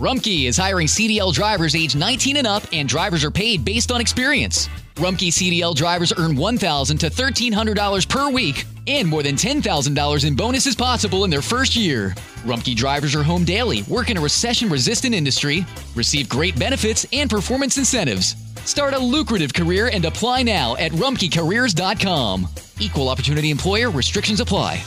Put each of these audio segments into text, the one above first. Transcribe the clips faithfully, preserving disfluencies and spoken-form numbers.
Rumpke is hiring C D L drivers age nineteen and up, and drivers are paid based on experience. Rumpke C D L drivers earn one thousand dollars to thirteen hundred dollars per week, and more than ten thousand dollars in bonuses possible in their first year. Rumpke drivers are home daily, work in a recession-resistant industry, receive great benefits and performance incentives. Start a lucrative career and apply now at rumpke careers dot com. Equal opportunity employer. Restrictions apply.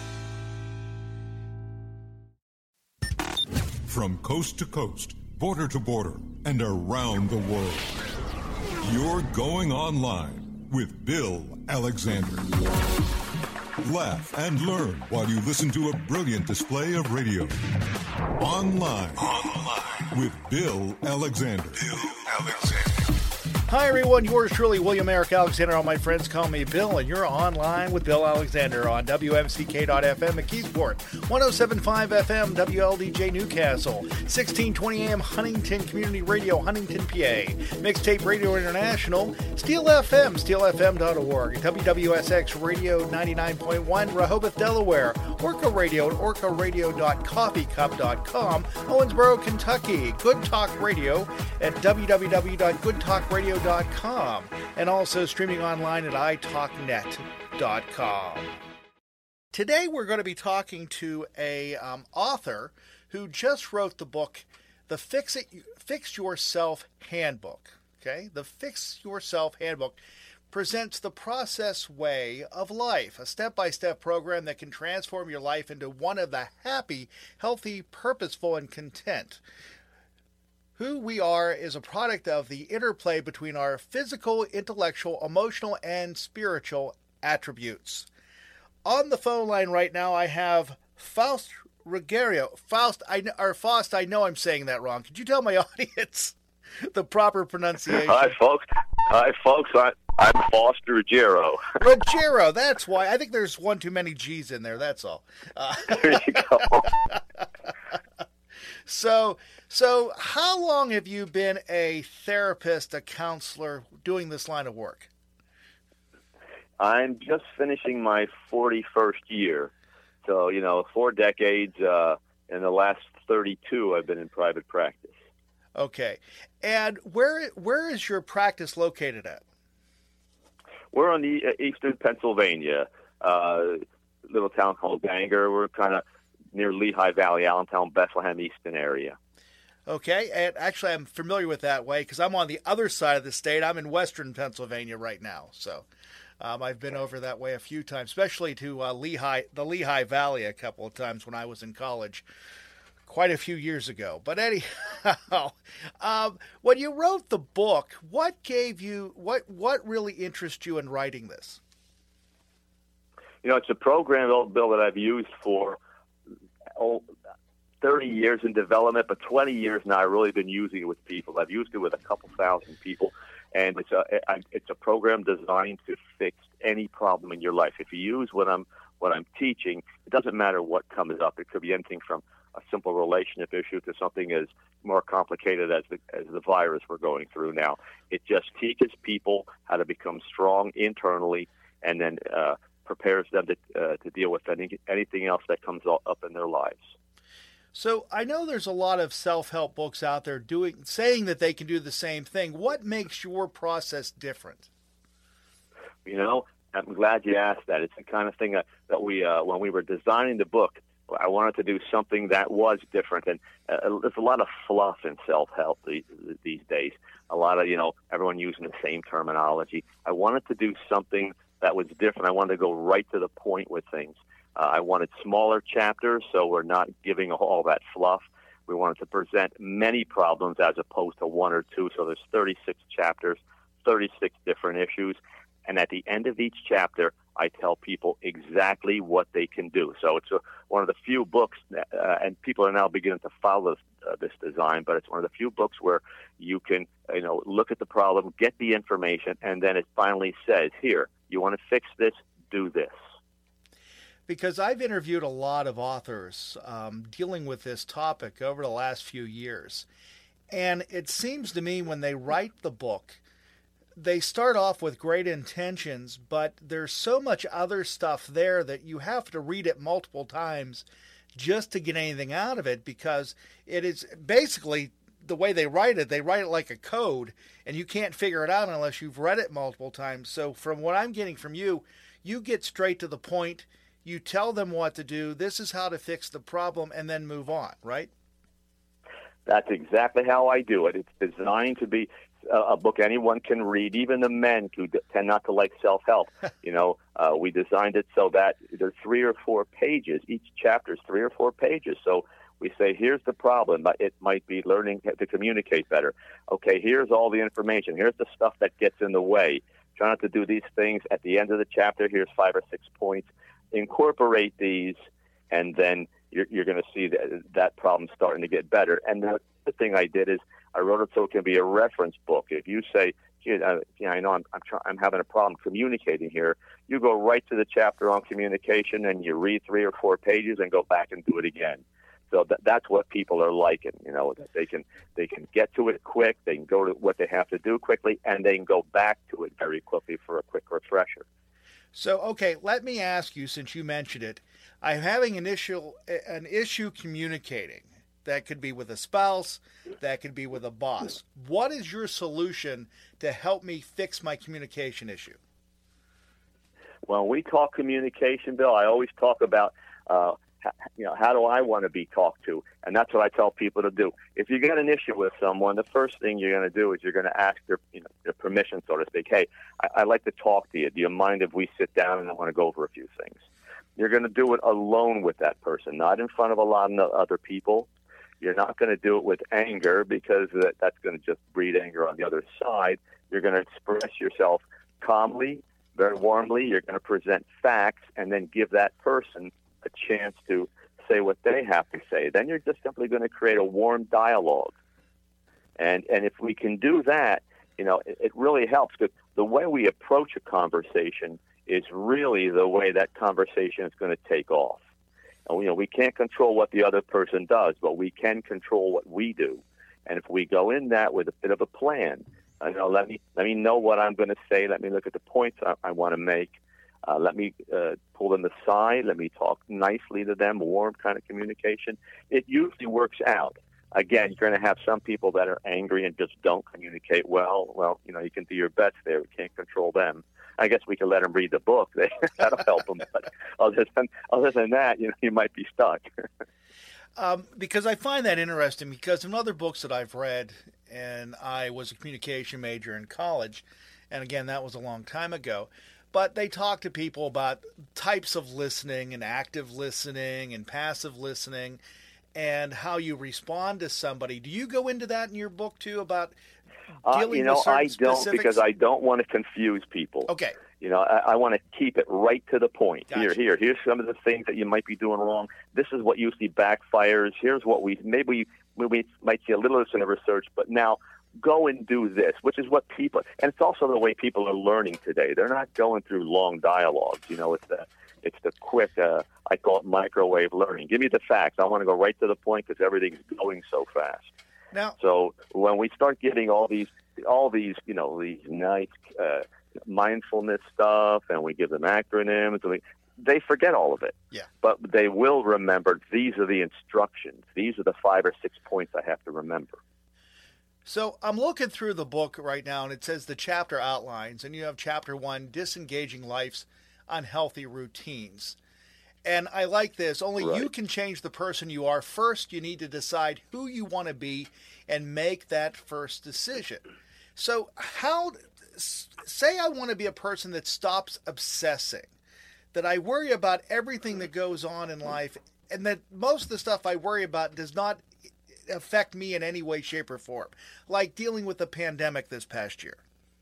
From coast to coast, border to border, and around the world, you're going online with Bill Alexander. Laugh and learn while you listen to a brilliant display of radio. Online, Online. with Bill Alexander. Bill Alexander. Hi, everyone. Yours truly, William Eric Alexander. All my friends call me Bill, and you're online with Bill Alexander on W M C K dot F M at Keysport, one oh seven point five F M, W L D J Newcastle, sixteen twenty A M Huntington Community Radio, Huntington, P A, Mixtape Radio International, Steel F M, steel f m dot org, W W S X Radio ninety-nine point one, Rehoboth, Delaware, Orca Radio at orca radio dot coffee cup dot com, Owensboro, Kentucky, Good Talk Radio at w w w dot good talk radio dot com, and also streaming online at i talk net dot com. Today we're going to be talking to a um, author who just wrote the book, The Fix It, Fix Yourself Handbook. Okay, the Fix Yourself Handbook presents the process way of life, a step-by-step program that can transform your life into one of the happy, healthy, purposeful, and content. Who we are is a product of the interplay between our physical, intellectual, emotional, and spiritual attributes. On the phone line right now, I have Faust Ruggiero. Faust, I know, or Faust, I know I'm saying that wrong. Could you tell my audience the proper pronunciation? Hi, folks. Hi, folks. I, I'm Faust Ruggiero. Ruggiero, that's why. I think there's one too many G's in there, that's all. Uh, there you go. So, so how long have you been a therapist, a counselor, doing this line of work? I'm just finishing my forty-first year. So, you know, four decades. Uh, in the last thirty-two, I've been in private practice. Okay. And where where is your practice located at? We're on the uh, eastern Pennsylvania, uh, little town called Bangor. We're kind of near Lehigh Valley, Allentown, Bethlehem, Easton area. Okay, and actually I'm familiar with that way because I'm on the other side of the state. I'm in western Pennsylvania right now, so um, I've been over that way a few times, especially to uh, Lehigh, the Lehigh Valley a couple of times when I was in college, quite a few years ago. But anyhow, um, when you wrote the book, what gave you, what what really interested you in writing this? You know, it's a program, old Bill, that I've used for oh, thirty years in development, but twenty years now I've really been using it with people. I've used it with a couple thousand people, and it's a it's a program designed to fix any problem in your life. If you use what I'm what I'm teaching, it doesn't matter what comes up. It could be anything from a simple relationship issue to something as more complicated as the as the virus we're going through now. It just teaches people how to become strong internally, and then uh, prepares them to uh, to deal with any, anything else that comes up in their lives. So I know there's a lot of self-help books out there doing saying that they can do the same thing. What makes your process different? You know, I'm glad you asked that. It's the kind of thing that, that we, uh, when we were designing the book, I wanted to do something that was different. And uh, there's a lot of fluff in self-help these, these days. A lot of, you know, everyone using the same terminology. I wanted to do something that was different. I wanted to go right to the point with things. Uh, I wanted smaller chapters, so we're not giving all that fluff. We wanted to present many problems as opposed to one or two. So there's thirty-six chapters, thirty-six different issues. And at the end of each chapter, I tell people exactly what they can do. So it's a, one of the few books, that, uh, and people are now beginning to follow this, uh, this design, but it's one of the few books where you can, you know, look at the problem, get the information, and then it finally says, here, you want to fix this, do this. Because I've interviewed a lot of authors um, dealing with this topic over the last few years. And it seems to me when they write the book, they start off with great intentions, but there's so much other stuff there that you have to read it multiple times just to get anything out of it, because it is basically the way they write it. They write it like a code, and you can't figure it out unless you've read it multiple times. So from what I'm getting from you, you get straight to the point. You tell them what to do. This is how to fix the problem, and then move on, right? That's exactly how I do it. It's designed to be a book anyone can read, even the men who tend not to like self-help. You know, uh, we designed it so that there's three or four pages. Each chapter is three or four pages. So we say, here's the problem. It might be learning to communicate better. Okay, here's all the information. Here's the stuff that gets in the way. Try not to do these things. At the end of the chapter, here's five or six points. Incorporate these, and then you're, you're going to see that, that problem starting to get better. And the other thing I did is I wrote it so it can be a reference book. If you say, you know, I know I'm I'm, try- I'm having a problem communicating here, you go right to the chapter on communication and you read three or four pages and go back and do it again. So that, that's what people are liking, you know, that they can they can get to it quick, they can go to what they have to do quickly, and they can go back to it very quickly for a quick refresher. So, okay, let me ask you, since you mentioned it, I'm having an issue, an issue communicating. That could be with a spouse, that could be with a boss. What is your solution to help me fix my communication issue? When we talk communication, Bill, I always talk about, uh, you know, how do I want to be talked to? And that's what I tell people to do. If you get an issue with someone, the first thing you're going to do is you're going to ask their, you know, their permission, so to speak. Hey, I- I'd like to talk to you. Do you mind if we sit down and I want to go over a few things? You're going to do it alone with that person, not in front of a lot of other people. You're not going to do it with anger, because that, that's going to just breed anger on the other side. You're going to express yourself calmly, very warmly. You're going to present facts, and then give that person a chance to say what they have to say. Then you're just simply going to create a warm dialogue. And and if we can do that, you know, it, it really helps, because the way we approach a conversation is really the way that conversation is going to take off. And, you know, we can't control what the other person does, but we can control what we do. And if we go in that with a bit of a plan, you know, let me let me know what I'm going to say. Let me look at the points I, I want to make. Uh, let me uh, pull them aside. Let me talk nicely to them, warm kind of communication. It usually works out. Again, you're going to have some people that are angry and just don't communicate well. Well, you know, you can do your best there. We can't control them. I guess we can let them read the book. That'll help them. But other than, other than that, you know, you might be stuck. um, because I find that interesting, because in other books that I've read, and I was a communication major in college, and again, that was a long time ago, but they talk to people about types of listening and active listening and passive listening and how you respond to somebody. Do you go into that in your book, too, about Uh, dealing you know, with certain I don't specifics? because I don't want to confuse people. Okay. You know, I, I want to keep it right to the point. Gotcha. Here, here, here's some of the things that you might be doing wrong. This is what usually backfires. Here's what we maybe we, we might see a little of this in the research, but now go and do this, which is what people. And it's also the way people are learning today. They're not going through long dialogues. You know, it's the it's the quick. Uh, I call it microwave learning. Give me the facts. I want to go right to the point because everything's going so fast. Now, So when we start getting all these, all these, you know, these nice uh, mindfulness stuff, and we give them acronyms, and we, they forget all of it. Yeah. But they will remember. These are the instructions. These are the five or six points I have to remember. So I'm looking through the book right now, and it says the chapter outlines, and you have chapter one, disengaging life's unhealthy routines. And I like this. Only Right. you can change the person you are. First, you need to decide who you want to be and make that first decision. So how, say I want to be a person that stops obsessing, that I worry about everything that goes on in life, and that most of the stuff I worry about does not affect me in any way, shape, or form, like dealing with the pandemic this past year.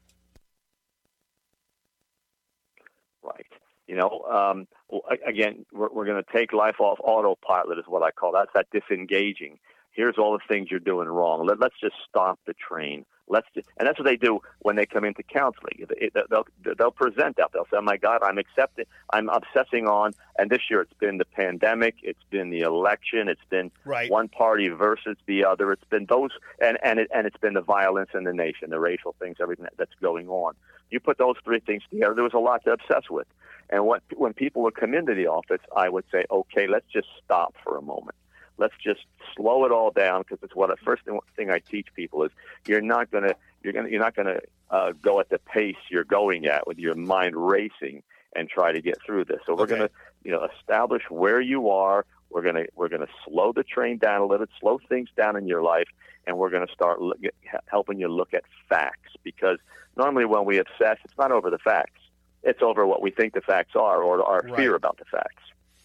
Right. You know, um, well, again, we're, we're going to take life off autopilot is what I call that. That's that disengaging. Here's all the things you're doing wrong. Let, let's just stop the train. Let's just, and that's what they do when they come into counseling. They'll, they'll present that. They'll say, oh, my God, I'm accepting, I'm obsessing on, and this year it's been the pandemic, it's been the election, it's been right. one party versus the other, it's been those, and, and, it, and it's been the violence in the nation, the racial things, everything that's going on. You put those three things together, there was a lot to obsess with. And what, when people would come into the office, I would say, okay, let's just stop for a moment. Let's just slow it all down, because it's what the first thing I teach people is you're not going to you're going you're not going to uh, go at the pace you're going at with your mind racing and try to get through this. So we're Okay. going to you know establish where you are. We're going to we're going to slow the train down a little, slow things down in your life, and we're going to start look at, helping you look at facts. Because normally when we obsess, it's not over the facts; it's over what we think the facts are or our Right. fear about the facts.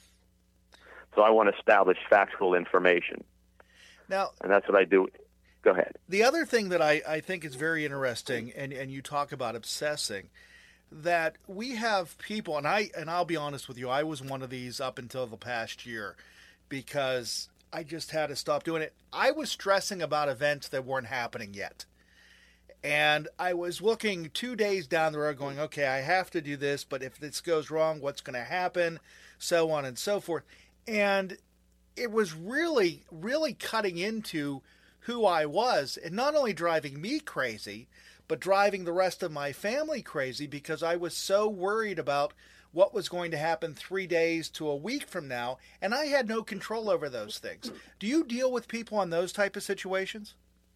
So I want to establish factual information. Now, And that's what I do. Go ahead. the other thing that I, I think is very interesting, and, and you talk about obsessing, that we have people, and I and I'll be honest with you, I was one of these up until the past year, because I just had to stop doing it. I was stressing about events that weren't happening yet. And I was looking two days down the road going, okay, I have to do this, but if this goes wrong, what's going to happen? So on and so forth. And it was really, really cutting into who I was, and not only driving me crazy, but driving the rest of my family crazy, because I was so worried about what was going to happen three days to a week from now, and I had no control over those things. Do you deal with people on those type of situations?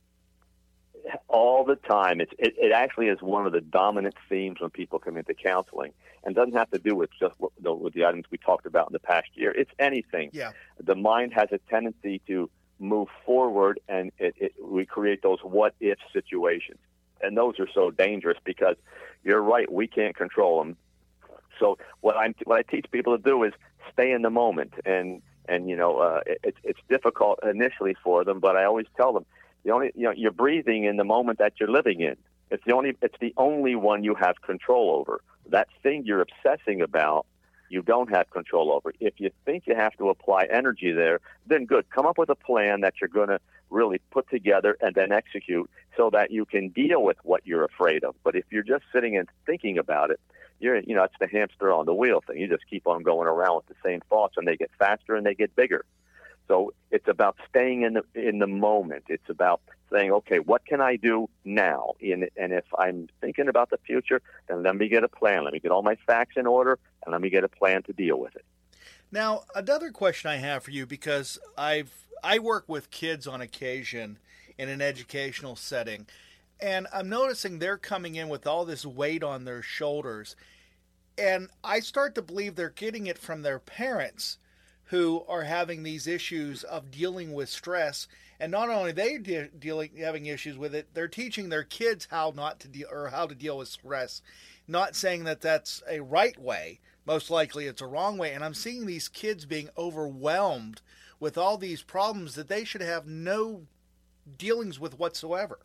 All the time. It's, it, it actually is one of the dominant themes when people come into counseling, and doesn't have to do with just what, the, with the items we talked about in the past year. It's anything. Yeah. The mind has a tendency to move forward, and it, it, we create those what-if situations. And those are so dangerous, because you're right, we can't control them. So what I what I teach people to do is stay in the moment, and and you know uh, it, it's difficult initially for them, but I always tell them, the only you know you're breathing in the moment that you're living in. It's the only it's the only one you have control over. That thing you're obsessing about, you don't have control over. If you think you have to apply energy there, then good. Come up with a plan that you're going to really put together and then execute, so that you can deal with what you're afraid of. But if you're just sitting and thinking about it, you're you know it's the hamster on the wheel thing. You just keep on going around with the same thoughts, and they get faster and they get bigger. So it's about staying in the in the moment. It's about saying, okay, what can I do now? And, and if I'm thinking about the future, then let me get a plan. Let me get all my facts in order, and let me get a plan to deal with it. Now, another question I have for you, because I've I work with kids on occasion in an educational setting, and I'm noticing they're coming in with all this weight on their shoulders, and I start to believe they're getting it from their parents, who are having these issues of dealing with stress. And not only are they de- dealing having issues with it, they're teaching their kids how not to deal or how to deal with stress. Not saying that that's a right way. Most likely it's a wrong way. And I'm seeing these kids being overwhelmed with all these problems that they should have no dealings with whatsoever.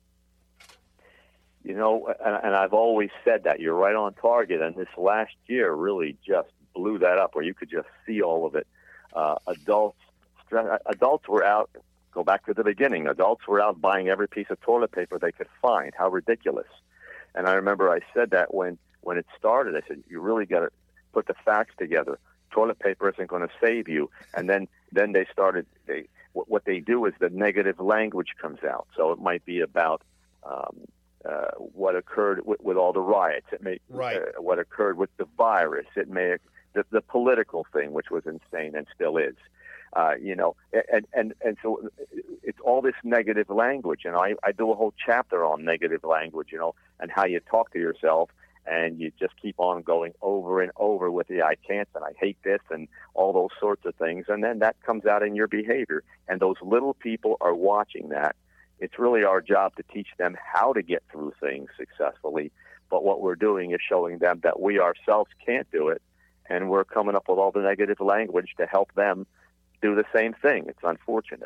You know, and, and I've always said that. You're right on target. And this last year really just blew that up, where you could just see all of it. Uh, adults, adults were out. Go back to the beginning. Adults were out buying every piece of toilet paper they could find. How ridiculous! And I remember I said that when when it started. I said, you really got to put the facts together. Toilet paper isn't going to save you. And then then they started. They what they do is the negative language comes out. So it might be about um, uh, what occurred with, with all the riots. It may Right. uh, what occurred with the virus. It may the, the political thing, which was insane and still is. Uh, you know, and, and, and so it's all this negative language. And I, I do a whole chapter on negative language, you know, and how you talk to yourself, and you just keep on going over and over with the I can't and I hate this and all those sorts of things. And then that comes out in your behavior. And those little people are watching that. It's really our job to teach them how to get through things successfully. But what we're doing is showing them that we ourselves can't do it. And we're coming up with all the negative language to help them do the same thing. It's unfortunate.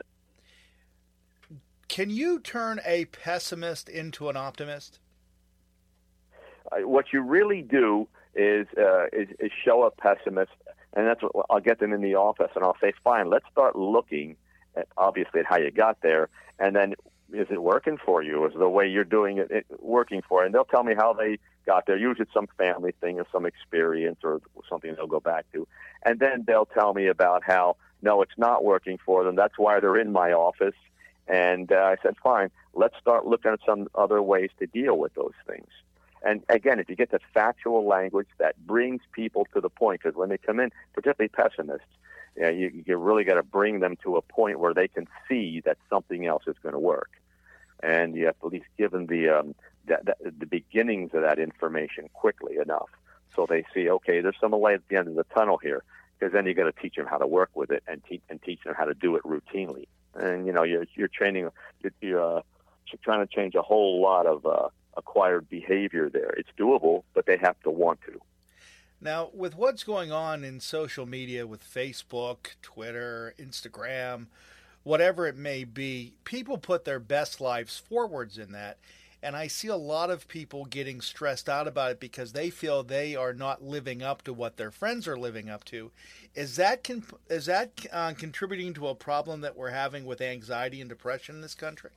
Can you turn a pessimist into an optimist? Uh, what you really do is, uh, is is show a pessimist, and that's what I'll get them in the office, and I'll say, fine, let's start looking at, obviously, at how you got there, and then is it working for you? Is the way you're doing it, it working for you? And they'll tell me how they got there. Usually it's some family thing or some experience or something they'll go back to. And then they'll tell me about how, no, it's not working for them. That's why they're in my office. And uh, I said, fine, let's start looking at some other ways to deal with those things. And again, if you get the factual language that brings people to the point, because when they come in, particularly pessimists, you know, you, you really got to bring them to a point where they can see that something else is going to work. And you have to at least give them the, um, the, the, the beginnings of that information quickly enough so they see, okay, there's some light at the end of the tunnel here, because then you got to teach them how to work with it and, te- and teach them how to do it routinely. And, you know, you're, you're training, you're, you're, uh, you're trying to change a whole lot of uh, acquired behavior there. It's doable, but they have to want to. Now, with what's going on in social media with Facebook, Twitter, Instagram, whatever it may be, people put their best lives forwards in that. And I see a lot of people getting stressed out about it because they feel they are not living up to what their friends are living up to. Is that con- is that uh, contributing to a problem that we're having with anxiety and depression in this country?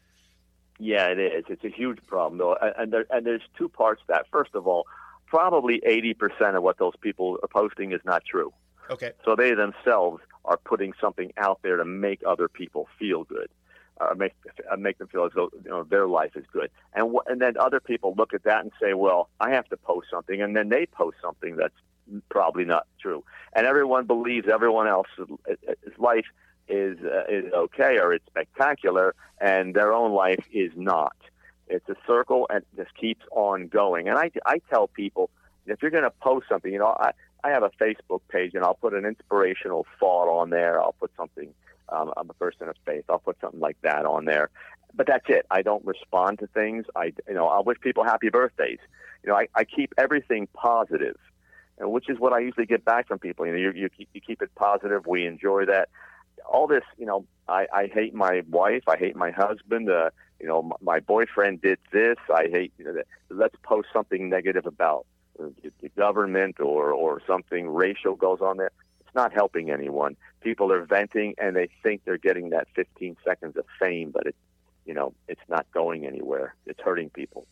Yeah, it is. It's a huge problem, though. And, there, and there's two parts to that. First of all, probably eighty percent of what those people are posting is not true. Okay. So they themselves are putting something out there to make other people feel good. Uh, make uh, make them feel as though, you know, their life is good, and w- and then other people look at that and say, "Well, I have to post something," and then they post something that's probably not true, and everyone believes everyone else's life is uh, is okay or it's spectacular, and their own life is not. It's a circle, and it just keeps on going. And I I tell people, if you're going to post something, you know, I I have a Facebook page, and I'll put an inspirational thought on there. I'll put something. Um, I'm a person of faith. I'll put something like that on there, but that's it. I don't respond to things. I, you know, I'll wish people happy birthdays. You know, I, I keep everything positive, and which is what I usually get back from people. You know, you, you, you keep it positive. We enjoy that. All this, you know, I, I hate my wife. I hate my husband. Uh, you know, my, my boyfriend did this. I hate. You know, let's post something negative about the government or or something racial goes on there. Not helping anyone. People are venting and they think they're getting that fifteen seconds of fame, but it, you know, it's not going anywhere. It's hurting people.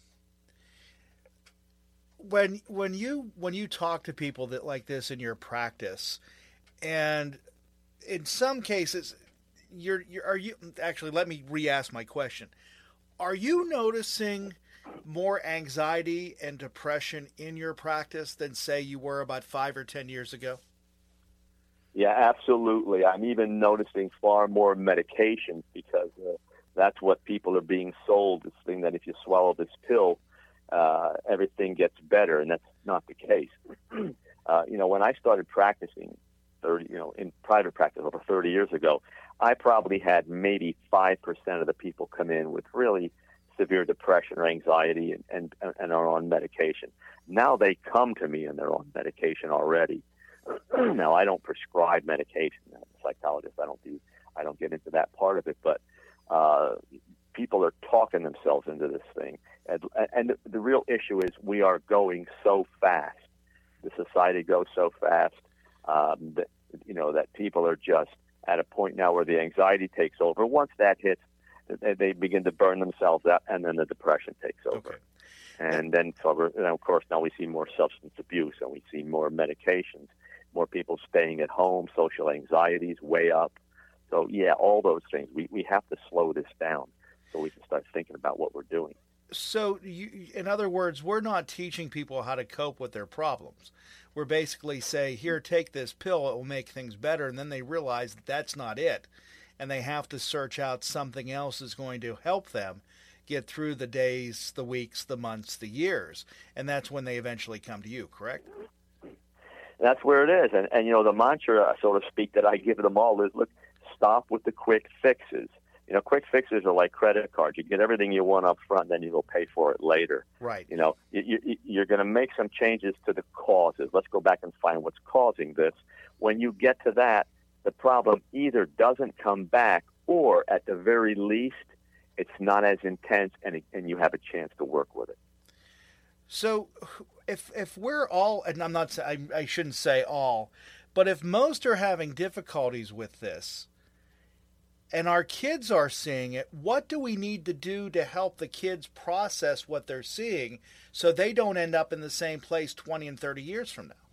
When when you when you talk to people that like this in your practice, and in some cases, you're, you're are you actually? Let me re-ask my question. Are you noticing more anxiety and depression in your practice than, say, you were about five or ten years ago? Yeah, absolutely. I'm even noticing far more medications because uh, that's what people are being sold, this thing that if you swallow this pill, uh, everything gets better, and that's not the case. uh, you know, when I started practicing, thirty, you know, in private practice over thirty years ago, I probably had maybe five percent of the people come in with really severe depression or anxiety and, and, and are on medication. Now they come to me and they're on medication already. Now, I don't prescribe medication. I'm a psychologist. I don't do. I don't get into that part of it. But uh, people are talking themselves into this thing, and, and the, the real issue is we are going so fast. The society goes so fast um, that you know that people are just at a point now where the anxiety takes over. Once that hits, they, they begin to burn themselves out, and then the depression takes over. Okay. And then, so, and of course, now we see more substance abuse, and we see more medications. More people staying at home, social anxieties way up. So, yeah, all those things. We we have to slow this down so we can start thinking about what we're doing. So, you, in other words, we're not teaching people how to cope with their problems. We're basically say, here, take this pill, it will make things better, and then they realize that that's not it, and they have to search out something else that's going to help them get through the days, the weeks, the months, the years, and that's when they eventually come to you, correct? That's where it is. And, and, you know, the mantra, so to speak, that I give them all is, look, stop with the quick fixes. You know, quick fixes are like credit cards. You get everything you want up front, then you go pay for it later. Right. You know, you, you, you're going to make some changes to the causes. Let's go back and find what's causing this. When you get to that, the problem either doesn't come back or, at the very least, it's not as intense, and, and you have a chance to work with it. So if if we're all, and I'm not, I, I shouldn't say all, but if most are having difficulties with this, and our kids are seeing it. What do we need to do to help the kids process what they're seeing so they don't end up in the same place twenty and thirty years from now?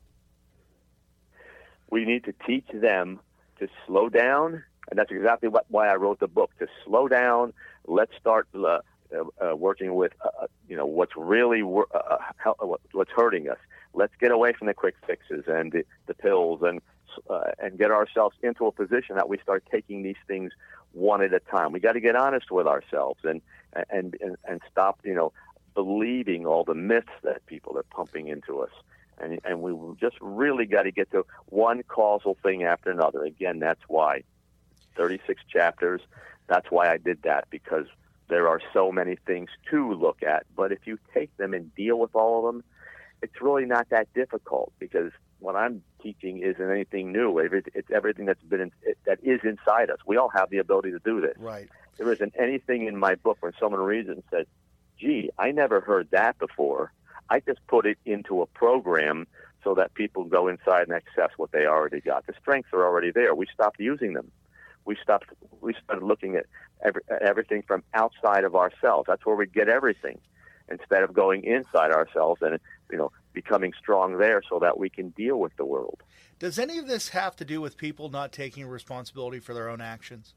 We need to teach them to slow down, and that's exactly what, why I wrote the book, to slow down. Let's start uh, uh, working with, uh, you know, what's really uh, how, what's hurting us. Let's get away from the quick fixes and the, the pills and uh, and get ourselves into a position that we start taking these things one at a time. We got to get honest with ourselves and, and, and, and stop, you know, believing all the myths that people are pumping into us. And, and we just really got to get to one causal thing after another. Again, that's why thirty-six chapters, that's why I did that, because there are so many things to look at. But if you take them and deal with all of them, it's really not that difficult, because what I'm teaching isn't anything new. It's everything that's been in, that is inside us. We all have the ability to do this. Right. There isn't anything in my book when someone reads it and says, gee, I never heard that before. I just put it into a program so that people go inside and access what they already got. The strengths are already there. We stopped using them. We stopped. We started looking at, every, at everything from outside of ourselves. That's where we get everything, instead of going inside ourselves and, you know, becoming strong there so that we can deal with the world. Does any of this have to do with people not taking responsibility for their own actions?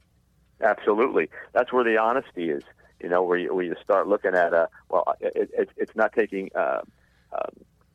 Absolutely. That's where the honesty is. You know, where you, where you start looking at, uh, well, it, it, it's not taking, uh, um,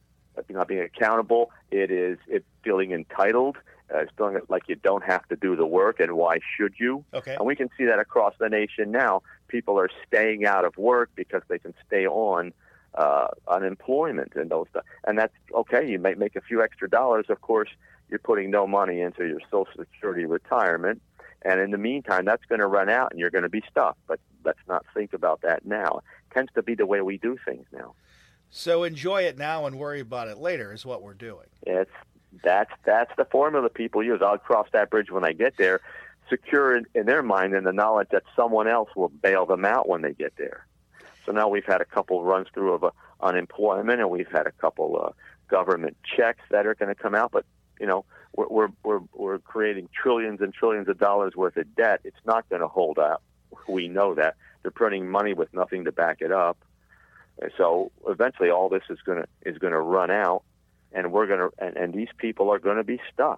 not being accountable. It is it feeling entitled. Uh, it's feeling like you don't have to do the work, and why should you? Okay. And we can see that across the nation now. People are staying out of work because they can stay on uh, unemployment and those stuff. And that's okay. You might make a few extra dollars. Of course, you're putting no money into your Social Security retirement. And in the meantime, that's going to run out, and you're going to be stuck. But let's not think about that now. It tends to be the way we do things now. So enjoy it now and worry about it later is what we're doing. It's that's that's the formula people use. I'll cross that bridge when I get there, secure in, in their mind in the knowledge that someone else will bail them out when they get there. So now we've had a couple runs through of uh, unemployment, and we've had a couple uh, government checks that are going to come out. But you know, we're we're we're, we're creating trillions and trillions of dollars worth of debt. It's not going to hold out. We know that. They're printing money with nothing to back it up. And so eventually all this is going to is going to run out, and we're going to and, and these people are going to be stuck.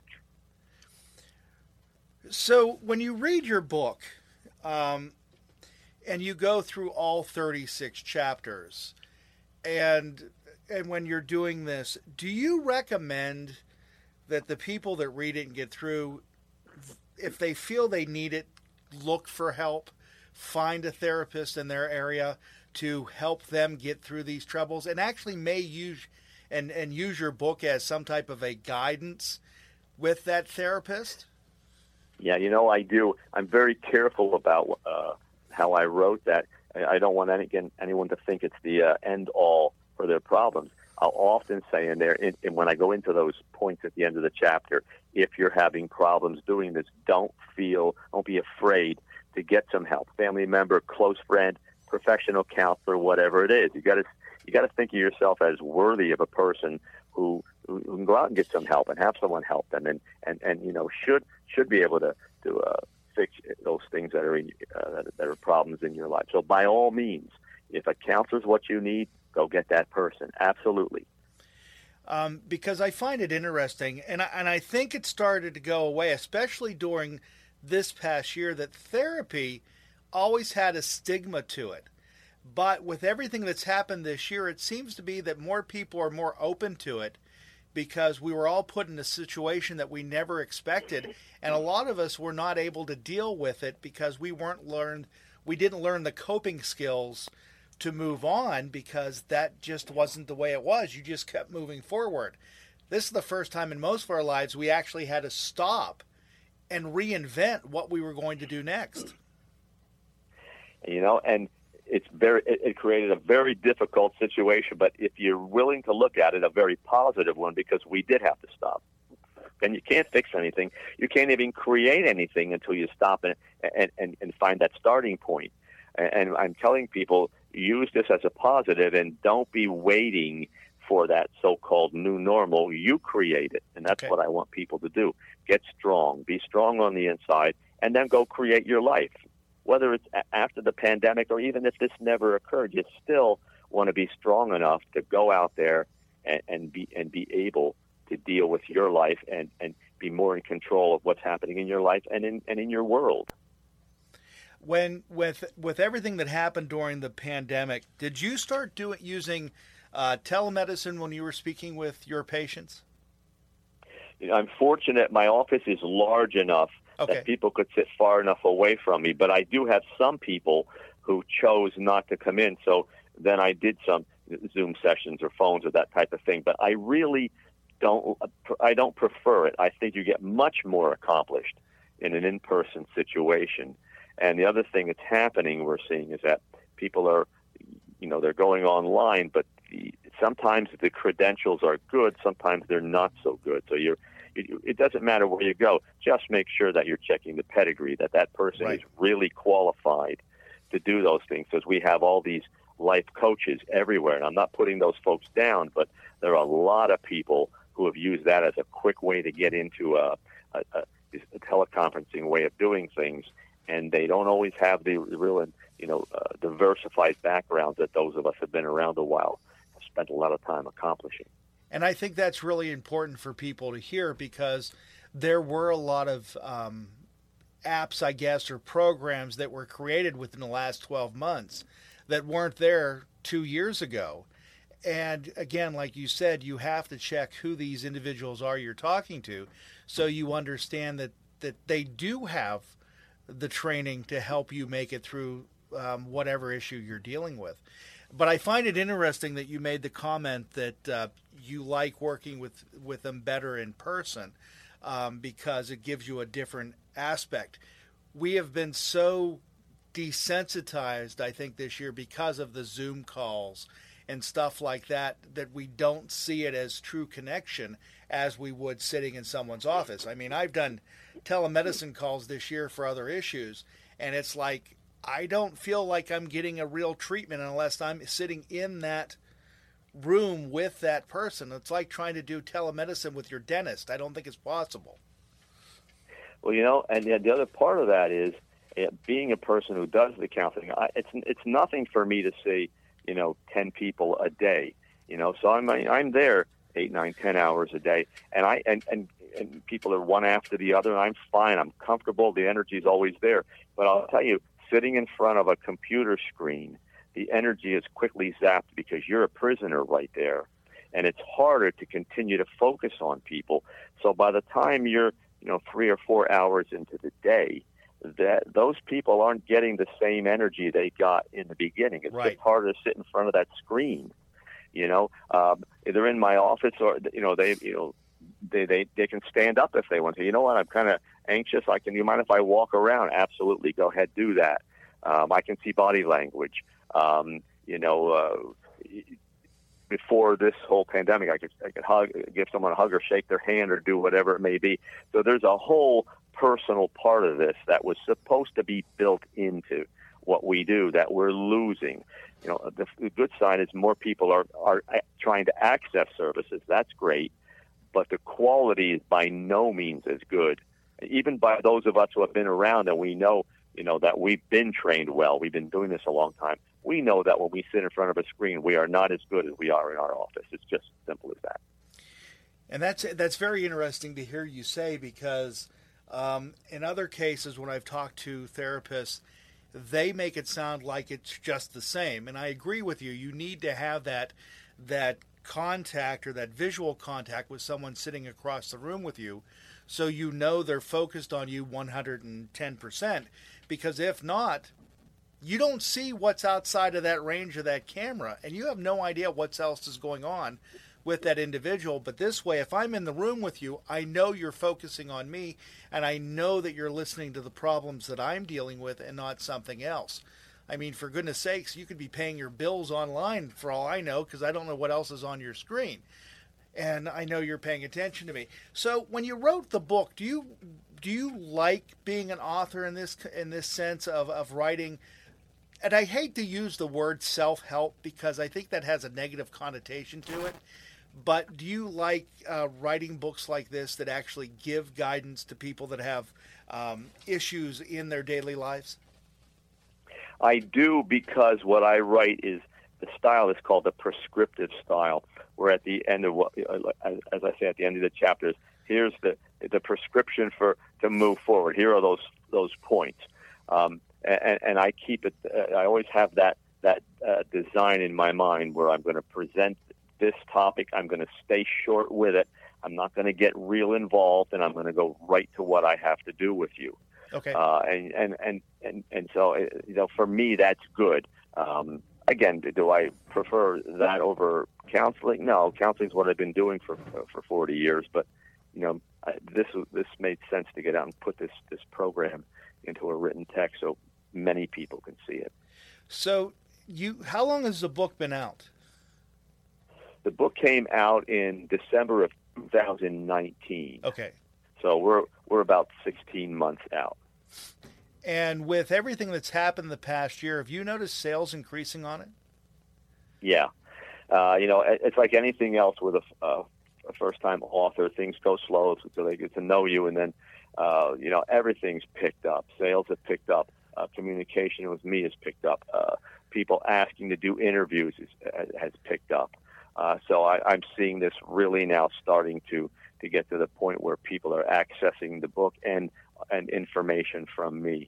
So when you read your book, um, and you go through all thirty-six chapters, and and when you're doing this, do you recommend that the people that read it and get through, if they feel they need it, look for help, find a therapist in their area to help them get through these troubles, and actually may use and, and use your book as some type of a guidance with that therapist? Yeah, you know, I do. I'm very careful about uh, how I wrote that. I don't want any, again, anyone to think it's the uh, end-all for their problems. I'll often say in there, in, in when I go into those points at the end of the chapter, if you're having problems doing this, don't feel, don't be afraid to get some help. Family member, close friend, professional counselor, whatever it is. You got to you got to think of yourself as worthy of a person who, who can go out and get some help and have someone help them, and and, and you know should should be able to to uh, fix those things that are in, uh, that, that are problems in your life. So by all means, if a counselor is what you need, go get that person. Absolutely. Um, because I find it interesting, and I, and I think it started to go away, especially during this past year, that therapy always had a stigma to it. But with everything that's happened this year, it seems to be that more people are more open to it, because we were all put in a situation that we never expected, and a lot of us were not able to deal with it because we weren't learned, we didn't learn the coping skills to move on, because that just wasn't the way it was. You just kept moving forward. This is the first time in most of our lives we actually had to stop and reinvent what we were going to do next. You know, and it's very, it, it created a very difficult situation, but if you're willing to look at it, a very positive one, because we did have to stop. And you can't fix anything. You can't even create anything until you stop and, and, and, and find that starting point. And, and I'm telling people, use this as a positive and don't be waiting for that so-called new normal. You create it, and that's okay. what I want people to do. Get strong. Be strong on the inside and then go create your life. Whether it's a- after the pandemic or even if this never occurred, you still want to be strong enough to go out there and, and be and be able to deal with your life and, and be more in control of what's happening in your life and in and in your world. When with with everything that happened during the pandemic, did you start doing using uh, telemedicine when you were speaking with your patients? You know, I'm fortunate. My office is large enough okay. that people could sit far enough away from me. But I do have some people who chose not to come in. So then I did some Zoom sessions or phones or that type of thing. But I really don't. I don't prefer it. I think you get much more accomplished in an in-person situation. And the other thing that's happening, we're seeing, is that people are, you know, they're going online, but the, sometimes the credentials are good, sometimes they're not so good. So you're, it, it doesn't matter where you go. Just make sure that you're checking the pedigree, that that person right. is really qualified to do those things. Because we have all these life coaches everywhere, and I'm not putting those folks down, but there are a lot of people who have used that as a quick way to get into a, a, a, a teleconferencing way of doing things. And they don't always have the real, you know, uh, diversified backgrounds that those of us have been around a while have spent a lot of time accomplishing. And I think that's really important for people to hear, because there were a lot of um, apps, I guess, or programs that were created within the last twelve months that weren't there two years ago. And again, like you said, you have to check who these individuals are you're talking to, so you understand that, that they do have the training to help you make it through um, whatever issue you're dealing with. But I find it interesting that you made the comment that uh, you like working with, with them better in person um, because it gives you a different aspect. We have been so desensitized, I think, this year because of the Zoom calls and stuff like that, that we don't see it as true connection as we would sitting in someone's office. I mean, I've done telemedicine calls this year for other issues, and it's like I don't feel like I'm getting a real treatment unless I'm sitting in that room with that person. It's like trying to do telemedicine with your dentist. I don't think it's possible. Well, you know, and the other part of that is uh, being a person who does the counseling. I, it's it's nothing for me to see, you know, ten people a day. You know, so I'm I'm there eight, nine, ten hours a day, and I and and. and people are one after the other, and I'm fine. I'm comfortable. The energy is always there. But I'll tell you, sitting in front of a computer screen, the energy is quickly zapped because you're a prisoner right there, and it's harder to continue to focus on people. So by the time you're, you know, three or four hours into the day, that those people aren't getting the same energy they got in the beginning. It's right. just harder to sit in front of that screen. You know, um, they're in my office, or you know, they, you know. They, they they can stand up if they want to. You know what? I'm kind of anxious. I can. You mind if I walk around? Absolutely. Go ahead, do that. Um, I can see body language. Um, you know, uh, before this whole pandemic, I could I could hug, give someone a hug, or shake their hand, or do whatever it may be. So there's a whole personal part of this that was supposed to be built into what we do that we're losing. You know, the, the good side is more people are are trying to access services. That's great. But the quality is by no means as good, even by those of us who have been around and we know, you know, that we've been trained well. We've been doing this a long time. We know that when we sit in front of a screen, we are not as good as we are in our office. It's just as simple as that. And that's that's very interesting to hear you say, because um, in other cases when I've talked to therapists, they make it sound like it's just the same. And I agree with you. You need to have that that contact or that visual contact with someone sitting across the room with you, so you know they're focused on you one hundred ten percent, because if not, you don't see what's outside of that range of that camera, and you have no idea what else is going on with that individual. But this way, if I'm in the room with you, I know you're focusing on me, and I know that you're listening to the problems that I'm dealing with and not something else. I mean, for goodness sakes, you could be paying your bills online for all I know, because I don't know what else is on your screen. And I know you're paying attention to me. So when you wrote the book, do you do you like being an author in this in this sense of, of writing? And I hate to use the word self-help because I think that has a negative connotation to it. But do you like uh, writing books like this that actually give guidance to people that have um, issues in their daily lives? I do, because what I write is the style is called the prescriptive style, where at the end of what, as I say, at the end of the chapters, here's the the prescription for to move forward. Here are those those points, um, and, and I keep it. Uh, I always have that that uh, design in my mind where I'm going to present this topic. I'm going to stay short with it. I'm not going to get real involved, and I'm going to go right to what I have to do with you. Okay. Uh, and, and, and, and, and so, you know, for me, that's good. Um, again, do I prefer that over counseling? No, counseling is what I've been doing for for forty years. But, you know, I, this this made sense to get out and put this, this program into a written text so many people can see it. So, you, how long has the book been out? The book came out in December of two thousand nineteen. Okay. So we're we're about sixteen months out. And with everything that's happened the past year, have you noticed sales increasing on it? Yeah. Uh, you know, it's like anything else with a, a, a first-time author. Things go slow so they get to know you, and then, uh, you know, everything's picked up. Sales have picked up. Uh, communication with me has picked up. Uh, people asking to do interviews is, has picked up. Uh, so I, I'm seeing this really now starting to, to get to the point where people are accessing the book and and information from me.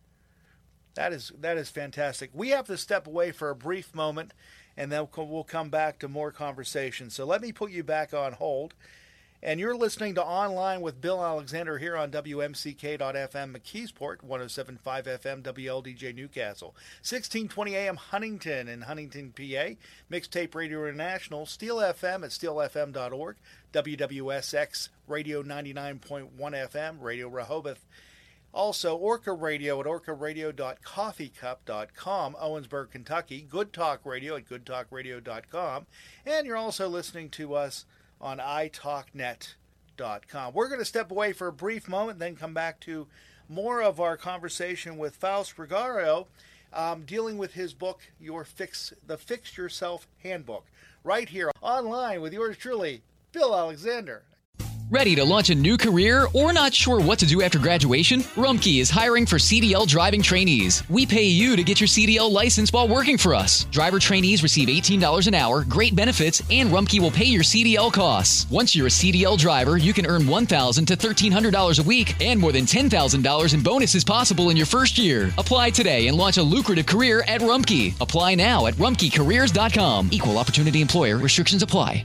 That is that is fantastic. We have to step away for a brief moment, and then we'll come back to more conversation. So let me put you back on hold. And you're listening to Online with Bill Alexander here on W M C K dot F M McKeesport, one oh seven point five F M W L D J Newcastle, sixteen twenty A M Huntington in Huntington, P A, Mixtape Radio International, Steel F M at steel f m dot org, W W S X Radio ninety-nine point one F M, Radio Rehoboth. Also, Orca Radio at orca radio dot coffee cup dot com, Owensburg, Kentucky, Good Talk Radio at good talk radio dot com, and you're also listening to us on i talk net dot com. We're going to step away for a brief moment, then come back to more of our conversation with Faust Gregario, um, dealing with his book, Your Fix, The Fix Yourself Handbook, right here online with yours truly, Bill Alexander. Ready to launch a new career or not sure what to do after graduation? Rumpke is hiring for C D L driving trainees. We pay you to get your C D L license while working for us. Driver trainees receive eighteen dollars an hour, great benefits, and Rumpke will pay your C D L costs. Once you're a C D L driver, you can earn one thousand dollars to thirteen hundred dollars a week and more than ten thousand dollars in bonuses possible in your first year. Apply today and launch a lucrative career at Rumpke. Apply now at rumpke careers dot com. Equal opportunity employer. Restrictions apply.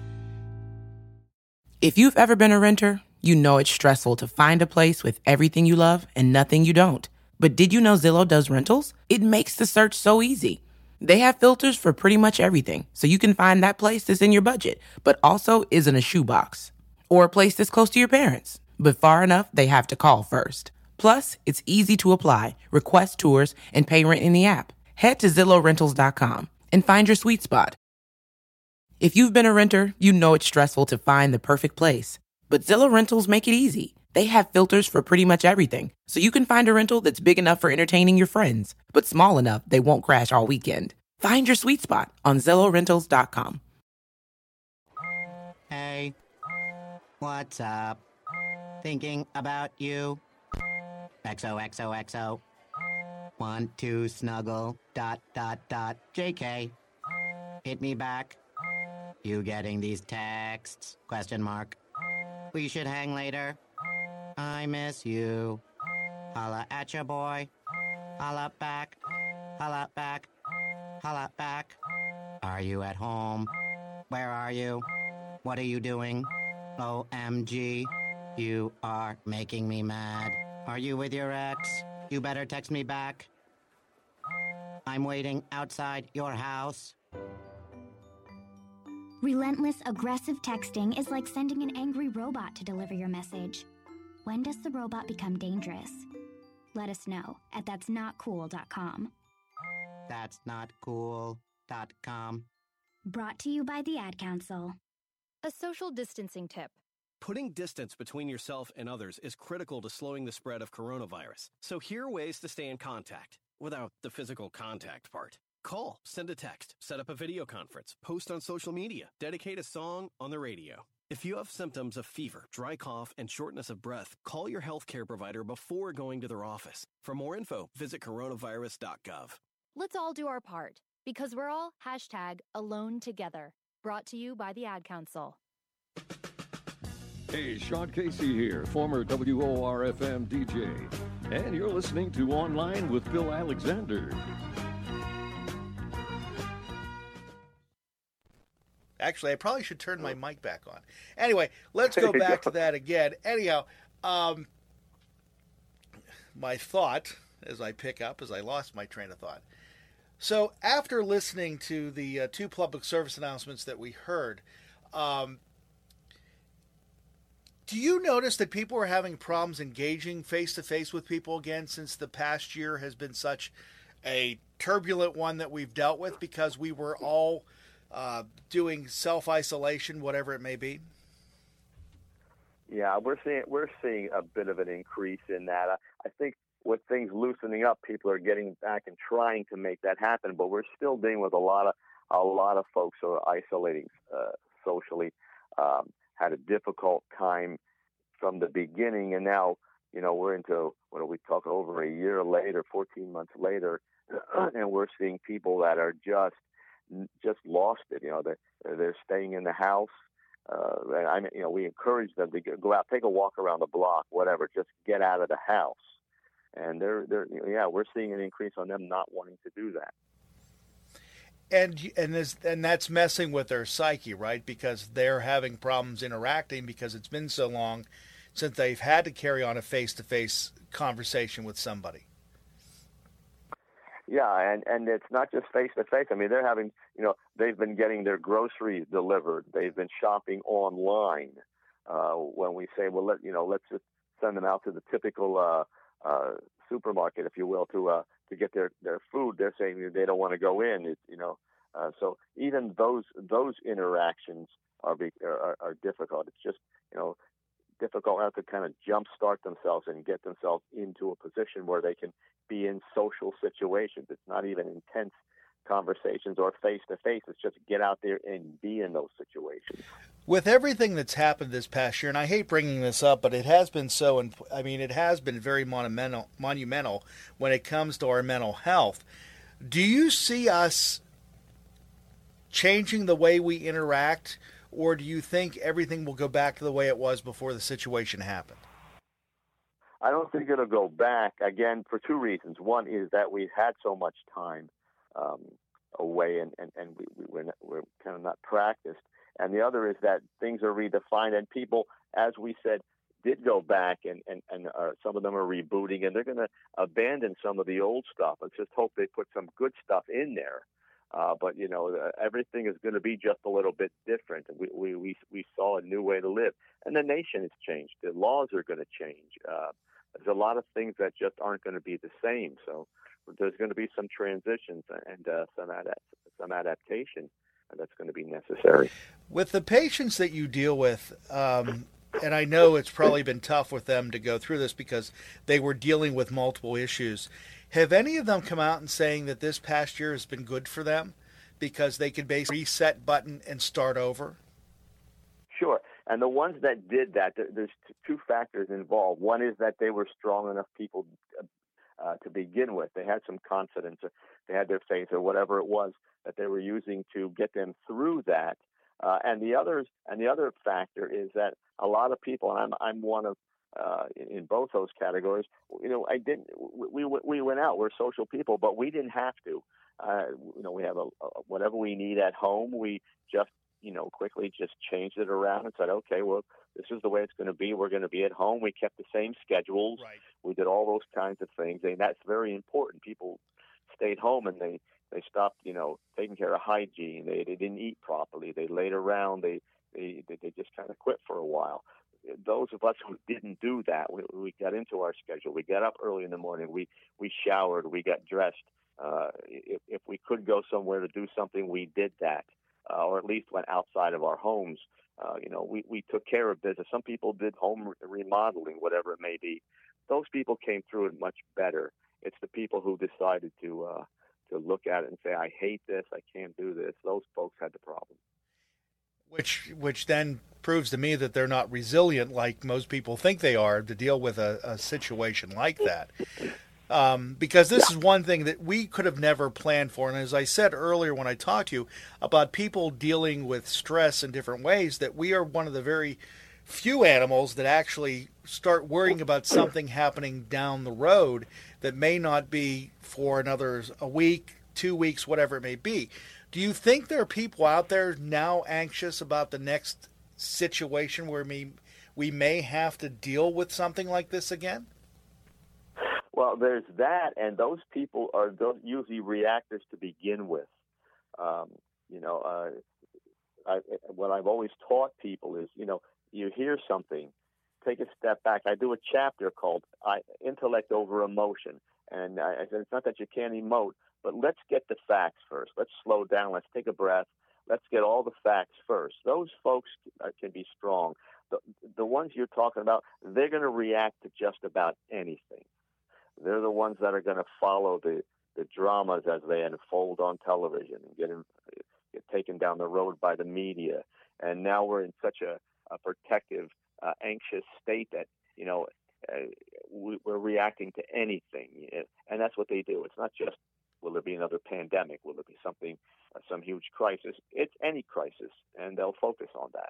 If you've ever been a renter, you know it's stressful to find a place with everything you love and nothing you don't. But did you know Zillow does rentals? It makes the search so easy. They have filters for pretty much everything, so you can find that place that's in your budget, but also isn't a shoebox. Or a place that's close to your parents, but far enough they have to call first. Plus, it's easy to apply, request tours, and pay rent in the app. Head to zillow rentals dot com and find your sweet spot. If you've been a renter, you know it's stressful to find the perfect place. But Zillow Rentals make it easy. They have filters for pretty much everything, so you can find a rental that's big enough for entertaining your friends, but small enough they won't crash all weekend. Find your sweet spot on zillow rentals dot com. Hey, what's up? Thinking about you. X O X O X O. Want to snuggle, dot, dot, dot, J K. Hit me back. You getting these texts? Question mark. We should hang later. I miss you. Holla at your boy. Holla back. Holla back. Holla back. Are you at home? Where are you? What are you doing? O M G. You are making me mad. Are you with your ex? You better text me back. I'm waiting outside your house. Relentless, aggressive texting is like sending an angry robot to deliver your message. When does the robot become dangerous? Let us know at that's not cool dot com. That's not cool dot com. Brought to you by the Ad Council. A social distancing tip. Putting distance between yourself and others is critical to slowing the spread of coronavirus. So here are ways to stay in contact without the physical contact part. Call, send a text, set up a video conference, post on social media, dedicate a song on the radio. If you have symptoms of fever, dry cough, and shortness of breath, call your healthcare provider before going to their office. For more info, visit coronavirus dot gov. Let's all do our part, because we're all hashtag alone together. Brought to you by the Ad Council. Hey, Sean Casey here, former W O R F M D J. And you're listening to Online with Bill Alexander. Actually, I probably should turn my mic back on. Anyway, let's go back to that again. Anyhow, um, my thought, as I pick up, as I lost my train of thought. So after listening to the uh, two public service announcements that we heard, um, do you notice that people are having problems engaging face-to-face with people again since the past year has been such a turbulent one that we've dealt with because we were all uh, doing self-isolation, whatever it may be? Yeah, we're seeing we're seeing a bit of an increase in that. I, I think with things loosening up, people are getting back and trying to make that happen. But we're still dealing with a lot of a lot of folks who are isolating uh, socially. Um, had a difficult time from the beginning, and now you know we're into what are we talking over a year later, fourteen months later, and we're seeing people that are just just lost it. You know, they're they're staying in the house. Uh, and I mean, you know, we encourage them to go out, take a walk around the block, whatever, just get out of the house. And they're, they're, you know, yeah, we're seeing an increase on them not wanting to do that. And and this, and that's messing with their psyche, right? Because they're having problems interacting because it's been so long since they've had to carry on a face-to-face conversation with somebody. Yeah, and, and it's not just face-to-face. I mean, they're having, you know, they've been getting their groceries delivered. They've been shopping online. Uh, when we say, well, let you know, let's just send them out to the typical uh, uh, supermarket, if you will, to uh, to get their, their food. They're saying they don't want to go in. It's, you know, uh, so even those those interactions are, be, are are difficult. It's just, you know, difficult now to kind of jumpstart themselves and get themselves into a position where they can be in social situations. It's not even intense conversations or face-to-face. It's just get out there and be in those situations. With everything that's happened this past year, and I hate bringing this up, but it has been so, and I mean, it has been very monumental, monumental when it comes to our mental health. Do you see us changing the way we interact, or do you think everything will go back to the way it was before the situation happened? I don't think it'll go back, again, for two reasons. One is that we've had so much time um, away and, and, and we, we, we're, not, we're kind of not practiced. And the other is that things are redefined, and people, as we said, did go back, and, and, and uh, some of them are rebooting, and they're going to abandon some of the old stuff and just hope they put some good stuff in there. Uh, but, you know, uh, everything is going to be just a little bit different. We, we, we, we saw a new way to live. And the nation has changed. The laws are going to change. Uh, there's a lot of things that just aren't going to be the same. So there's going to be some transitions and uh, some, ad- some adaptation that's going to be necessary. With the patients that you deal with, um, and I know it's probably been tough with them to go through this because they were dealing with multiple issues. Have any of them come out and saying that this past year has been good for them because they could basically reset button and start over? Sure. And the ones that did that, there's two factors involved. One is that they were strong enough people uh, to begin with. They had some confidence, or they had their faith, or whatever it was that they were using to get them through that. Uh, and the others, and the other factor is that a lot of people, and I'm I'm one of uh, in both those categories. You know, I didn't. We we went out. We're social people, but we didn't have to. Uh, you know, we have a, a whatever we need at home. We just you know quickly just changed it around and said, okay, well, this is the way it's going to be. We're going to be at home. We kept the same schedules. Right. We did all those kinds of things, and that's very important. People stayed home and they. They stopped, you know, taking care of hygiene. They they didn't eat properly. They laid around. They they they just kind of quit for a while. Those of us who didn't do that, we, we got into our schedule. We got up early in the morning. We we showered. We got dressed. Uh, if, if we could go somewhere to do something, we did that, uh, or at least went outside of our homes. Uh, you know, we, we took care of business. Some people did home remodeling, whatever it may be. Those people came through it much better. It's the people who decided to. Uh, to look at it and say, I hate this, I can't do this. Those folks had the problem. Which which then proves to me that they're not resilient like most people think they are to deal with a, a situation like that. Um, because this is one thing that we could have never planned for. And as I said earlier when I talked to you about people dealing with stress in different ways, that we are one of the very few animals that actually start worrying about something happening down the road that may not be for another a week, two weeks, whatever it may be. Do you think there are people out there now anxious about the next situation where we, we may have to deal with something like this again? Well, there's that, and those people are those usually reactors to begin with. Um, you know, uh, I, what I've always taught people is, you know, you hear something, take a step back. I do a chapter called I, Intellect Over Emotion, and I, it's not that you can't emote, but let's get the facts first. Let's slow down. Let's take a breath. Let's get all the facts first. Those folks can be strong. The, the ones you're talking about, they're going to react to just about anything. They're the ones that are going to follow the, the dramas as they unfold on television and get, in, get taken down the road by the media. And now we're in such a, a protective, uh, anxious state that, you know, uh, we, we're reacting to anything. And that's what they do. It's not just, will there be another pandemic? Will there be something, uh, some huge crisis? It's any crisis, and they'll focus on that.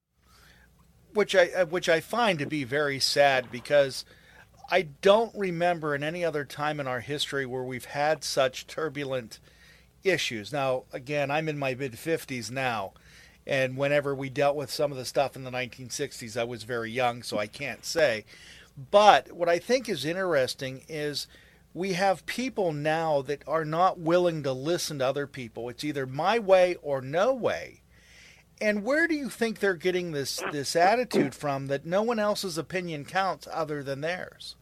Which I, which I find to be very sad, because I don't remember in any other time in our history where we've had such turbulent issues. Now, again, I'm in my mid-fifties now, and whenever we dealt with some of the stuff in the nineteen sixties, I was very young, so I can't say. But what I think is interesting is we have people now that are not willing to listen to other people. It's either my way or no way. And where do you think they're getting this, this attitude from that no one else's opinion counts other than theirs?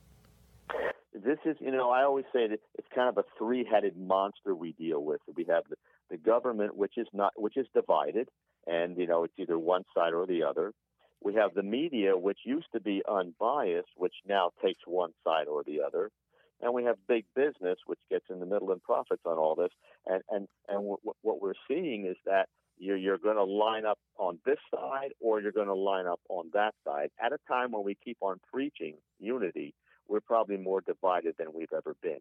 This is, you know, I always say that it's kind of a three-headed monster we deal with. We have the, the government, which is not, which is divided, and, you know, it's either one side or the other. We have the media, which used to be unbiased, which now takes one side or the other. And we have big business, which gets in the middle and profits on all this. And, and, and w- what we're seeing is that You're, you're going to line up on this side or you're going to line up on that side. At a time when we keep on preaching unity, we're probably more divided than we've ever been.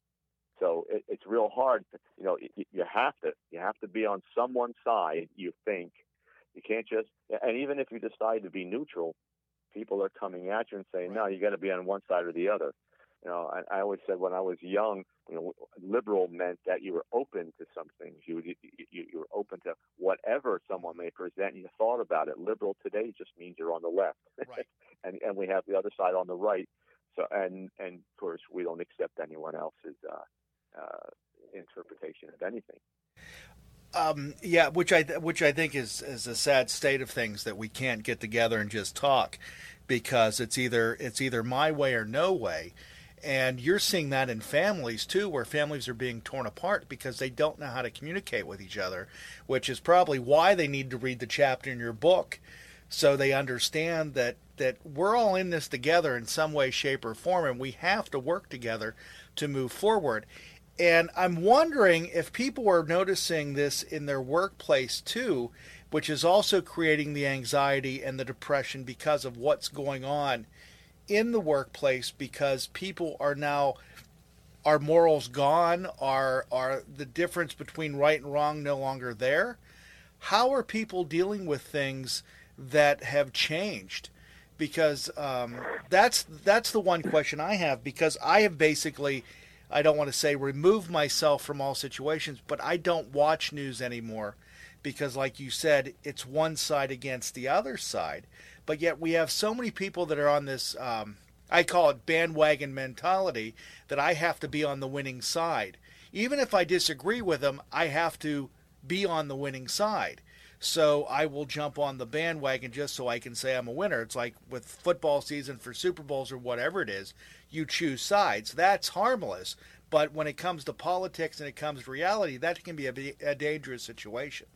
So it, it's real hard. To, you know, you, you have to you have to be on someone's side, you think. You can't just, and even if you decide to be neutral, people are coming at you and saying, no, you got to be on one side or the other. You know, I, I always said when I was young, you know, liberal meant that you were open to some things. You, you you were open to whatever someone may present. You thought about it. Liberal today just means you're on the left, right. and and we have the other side on the right. So and and of course we don't accept anyone else's uh, uh, interpretation of anything. Um, yeah, which I which I think is is a sad state of things, that we can't get together and just talk, because it's either it's either my way or no way. And you're seeing that in families, too, where families are being torn apart because they don't know how to communicate with each other, which is probably why they need to read the chapter in your book, so they understand that, that we're all in this together in some way, shape, or form, and we have to work together to move forward. And I'm wondering if people are noticing this in their workplace, too, which is also creating the anxiety and the depression because of what's going on in the workplace, because people are now, our morals gone, are are the difference between right and wrong no longer there? How are people dealing with things that have changed? Because um, that's that's the one question I have, because I have basically, I don't want to say removed myself from all situations, but I don't watch news anymore, because like you said, it's one side against the other side. But yet we have so many people that are on this, um, I call it bandwagon mentality, that I have to be on the winning side. Even if I disagree with them, I have to be on the winning side. So I will jump on the bandwagon just so I can say I'm a winner. It's like with football season for Super Bowls or whatever it is, you choose sides. That's harmless. But when it comes to politics and it comes to reality, that can be a, a dangerous situation.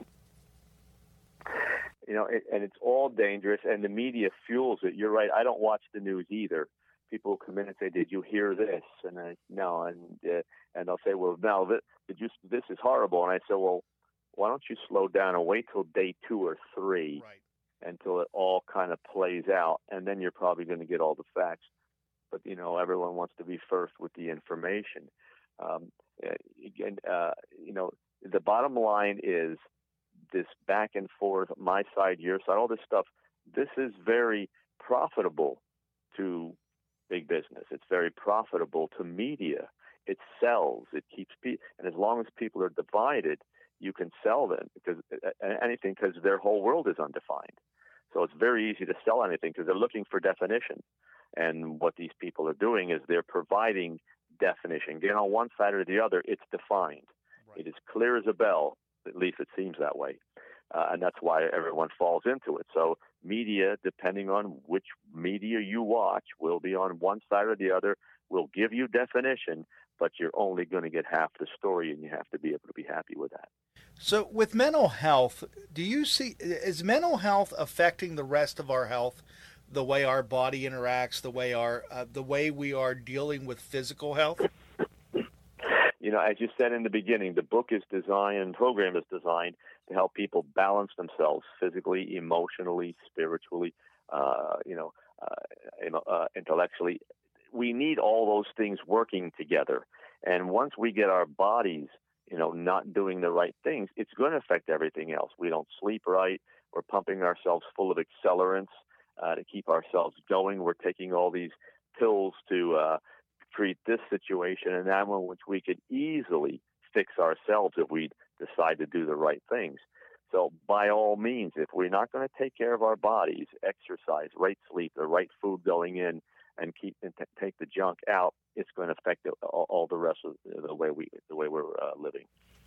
You know, it, and it's all dangerous, and the media fuels it. You're right. I don't watch the news either, people come in and say, "Did you hear this?" And I no, and uh, and they'll say, "Well, now this, did you? This is horrible." And I say, "Well, why don't you slow down and wait till day two or three right. until it all kind of plays out, and then you're probably going to get all the facts." But you know, everyone wants to be first with the information. Um, again, uh, you know, the bottom line is this back and forth, my side, your side, all this stuff. This is very profitable to big business. It's very profitable to media. It sells. It keeps people, and as long as people are divided, you can sell them because anything because their whole world is undefined. So it's very easy to sell anything because they're looking for definition. And what these people are doing is they're providing definition. Get on one side or the other, it's defined. Right. It is clear as a bell. At least it seems that way. Uh, and that's why everyone falls into it. So media, depending on which media you watch, will be on one side or the other, will give you definition, but you're only going to get half the story, and you have to be able to be happy with that. So with mental health, do you see, is mental health affecting the rest of our health, the way our body interacts, the way our uh, the way we are dealing with physical health? You know, as you said in the beginning, the book is designed, program is designed to help people balance themselves physically, emotionally, spiritually, uh, you know, uh, uh, intellectually. We need all those things working together. And once we get our bodies, you know, not doing the right things, it's going to affect everything else. We don't sleep right. We're pumping ourselves full of accelerants uh, to keep ourselves going. We're taking all these pills to uh, treat this situation and that one, which we could easily fix ourselves if we decide to do the right things. So by all means, if we're not going to take care of our bodies, exercise, right sleep, the right food going in, and keep and t- take the junk out, it's going to affect the, all, all the rest of the way we the way we're uh, living.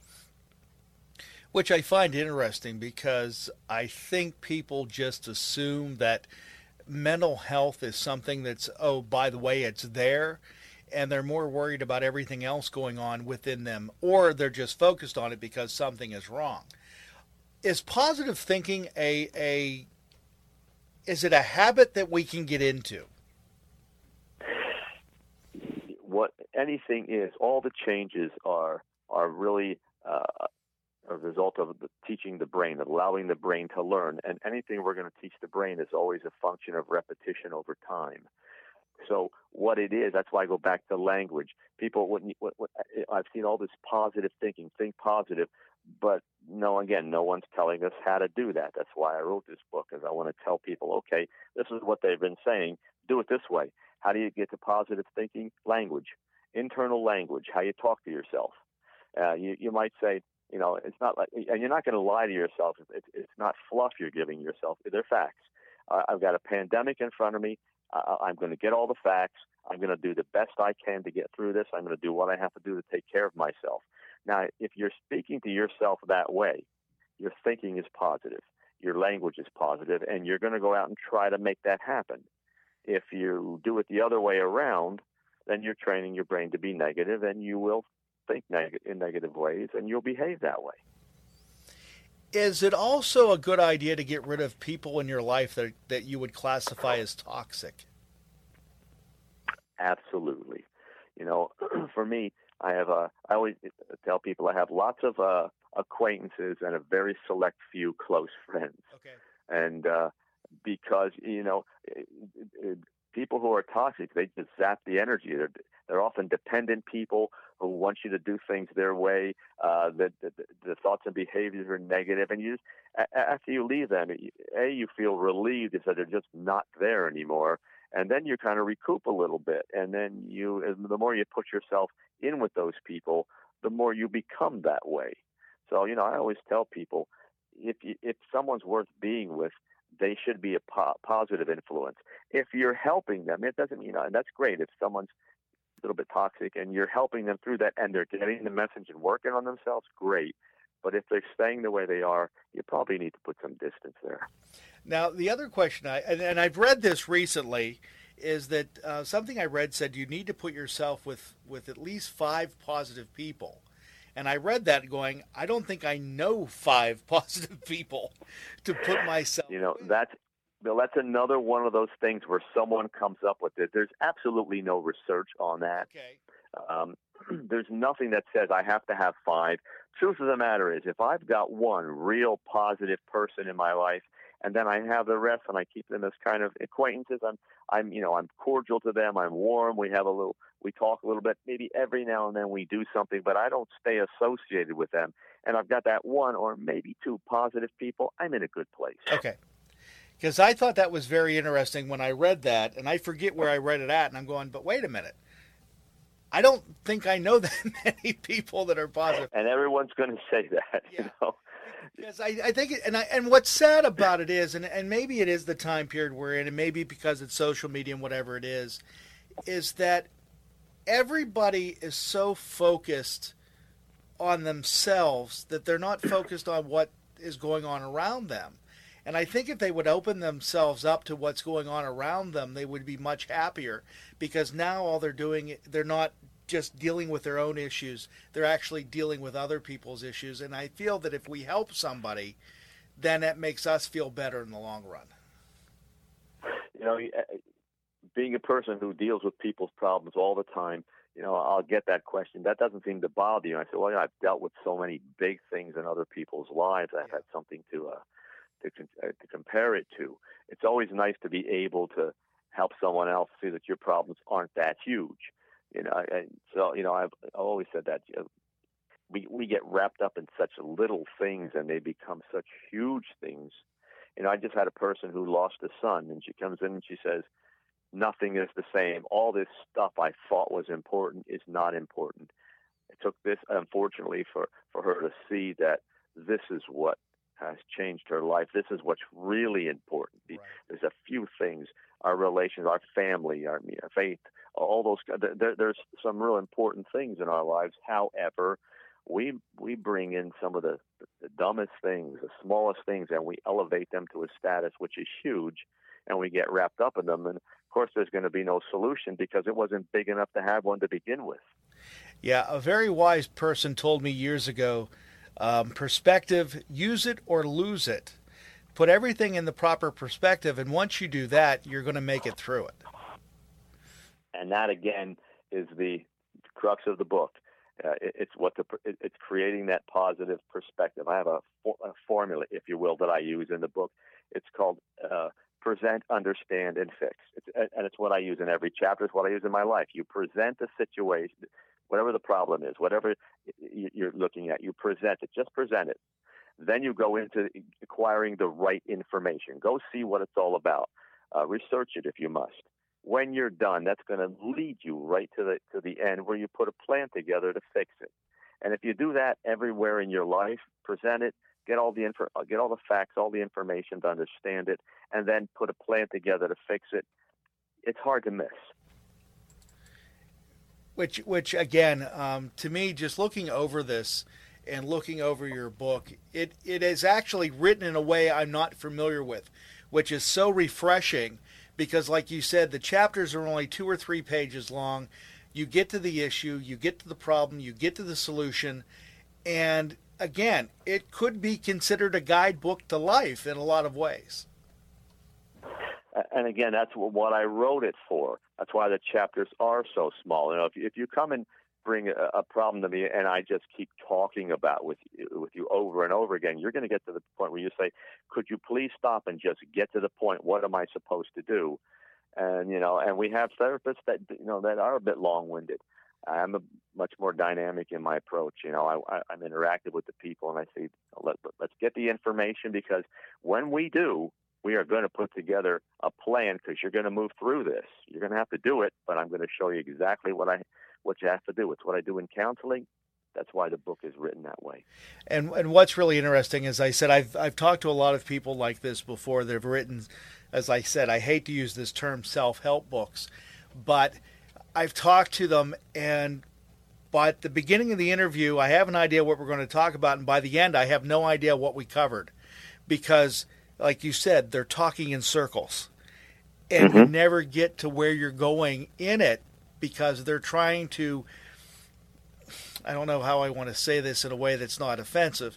Which I find interesting because I think people just assume that mental health is something that's, oh, by the way, it's there, and they're more worried about everything else going on within them, or they're just focused on it because something is wrong. Is positive thinking a a is it a habit that we can get into? What anything is, all the changes are are really uh, a result of the, teaching the brain, allowing the brain to learn. And anything we're going to teach the brain is always a function of repetition over time. So what it is, that's why I go back to language. People, wouldn't, what, what, I've seen all this positive thinking, think positive, but no, again, no one's telling us how to do that. That's why I wrote this book, is I want to tell people, okay, this is what they've been saying. Do it this way. How do you get to positive thinking? Language, internal language, how you talk to yourself. Uh, you, you might say, you know, it's not like, and you're not going to lie to yourself. It's, it's not fluff you're giving yourself. They're facts. Uh, I've got a pandemic in front of me. Uh, I'm going to get all the facts. I'm going to do the best I can to get through this. I'm going to do what I have to do to take care of myself. Now, if you're speaking to yourself that way, your thinking is positive, your language is positive, and you're going to go out and try to make that happen. If you do it the other way around, then you're training your brain to be negative, and you will think neg- in negative ways, and you'll behave that way. Is it also a good idea to get rid of people in your life that that you would classify as toxic? Absolutely. You know, for me, I have a, I always tell people I have lots of uh, acquaintances and a very select few close friends. Okay. And uh, because, you know, it, it, people who are toxic, they just zap the energy. They're, they're often dependent people who want you to do things their way. Uh, the, the, the thoughts and behaviors are negative. And you just, after you leave them, A, you feel relieved that they're just not there anymore. And then you kind of recoup a little bit. And then you, the more you put yourself in with those people, the more you become that way. So, you know, I always tell people, if you, if someone's worth being with, they should be a po- positive influence. If you're helping them, it doesn't, you know, and that's great. If someone's a little bit toxic and you're helping them through that and they're getting the message and working on themselves, great. But if they're staying the way they are, you probably need to put some distance there. Now, the other question, I and, and I've read this recently, is that uh, something I read said you need to put yourself with, with at least five positive people. And I read that going, I don't think I know five positive people to put myself You know, with. that's Bill, that's another one of those things where someone comes up with it. There's absolutely no research on that. Okay. Um, there's nothing that says I have to have five. Truth of the matter is, if I've got one real positive person in my life, and then I have the rest, and I keep them as kind of acquaintances. I'm, I'm, you know, I'm cordial to them. I'm warm. We have a little, we talk a little bit. Maybe every now and then we do something, but I don't stay associated with them. And I've got that one or maybe two positive people. I'm in a good place. Okay. Because I thought that was very interesting when I read that, and I forget where I read it at, and I'm going, but wait a minute. I don't think I know that many people that are positive. And everyone's going to say that, yeah. you know. Because I, I think, it, and I, and what's sad about it is, and, and maybe it is the time period we're in, and maybe because it's social media and whatever it is, is that everybody is so focused on themselves that they're not focused on what is going on around them. And I think if they would open themselves up to what's going on around them, they would be much happier, because now all they're doing, they're not just dealing with their own issues. They're actually dealing with other people's issues. And I feel that if we help somebody, then that makes us feel better in the long run. You know, being a person who deals with people's problems all the time, you know, I'll get that question. That doesn't seem to bother you. I say, well, yeah, I've dealt with so many big things in other people's lives. I've had something to uh, to, uh, to compare it to. It's always nice to be able to help someone else see that your problems aren't that huge. You know, and so, you know, I've always said that, you know, we, we get wrapped up in such little things and they become such huge things. You know, I just had a person who lost a son, and she comes in and she says, nothing is the same. All this stuff I thought was important is not important. It took this, unfortunately, for, for her to see that this is what has changed her life. This is what's really important. Right. There's a few things, our relations, our family, our, our faith, all those, there, there's some real important things in our lives. However, we we bring in some of the, the dumbest things, the smallest things, and we elevate them to a status which is huge, and we get wrapped up in them. And, of course, there's going to be no solution because it wasn't big enough to have one to begin with. Yeah, a very wise person told me years ago, um, perspective, use it or lose it. Put everything in the proper perspective, and once you do that, you're going to make it through it. And that, again, is the crux of the book. Uh, it, it's what the it, it's creating that positive perspective. I have a, for, a formula, if you will, that I use in the book. It's called uh, present, understand, and fix. It's, and it's what I use in every chapter. It's what I use in my life. You present the situation, whatever the problem is, whatever you're looking at, you present it. Just present it. Then you go into acquiring the right information. Go see what it's all about. Uh, research it if you must. When you're done, that's going to lead you right to the to the end where you put a plan together to fix it. And if you do that everywhere in your life, present it, get all the info, get all the facts, all the information to understand it, and then put a plan together to fix it, it's hard to miss. Which, which again, um, to me, just looking over this and looking over your book, it, it is actually written in a way I'm not familiar with, which is so refreshing. Because like you said, the chapters are only two or three pages long. You get to the issue, you get to the problem, you get to the solution. And again, it could be considered a guidebook to life in a lot of ways. And again, that's what I wrote it for. That's why the chapters are so small. You know, if you, if you come and bring a, a problem to me and I just keep talking about with you, with you over and over again, you're going to get to the point where you say, could you please stop and just get to the point? What am I supposed to do? And, you know, and we have therapists that, you know, that are a bit long-winded. I'm a, much more dynamic in my approach. You know, I, I, I'm interactive with the people, and I say, Let, let's get the information, because when we do, we are going to put together a plan, because you're going to move through this. You're going to have to do it, but I'm going to show you exactly what I what you have to do. It's what I do in counseling. That's why the book is written that way. And and what's really interesting, as I said, I've I've talked to a lot of people like this before. They've written, as I said, I hate to use this term, self-help books, but I've talked to them, and by the beginning of the interview, I have an idea what we're going to talk about, and by the end, I have no idea what we covered, because, like you said, they're talking in circles, and mm-hmm. you never get to where you're going in it, because they're trying to, I don't know how I want to say this in a way that's not offensive.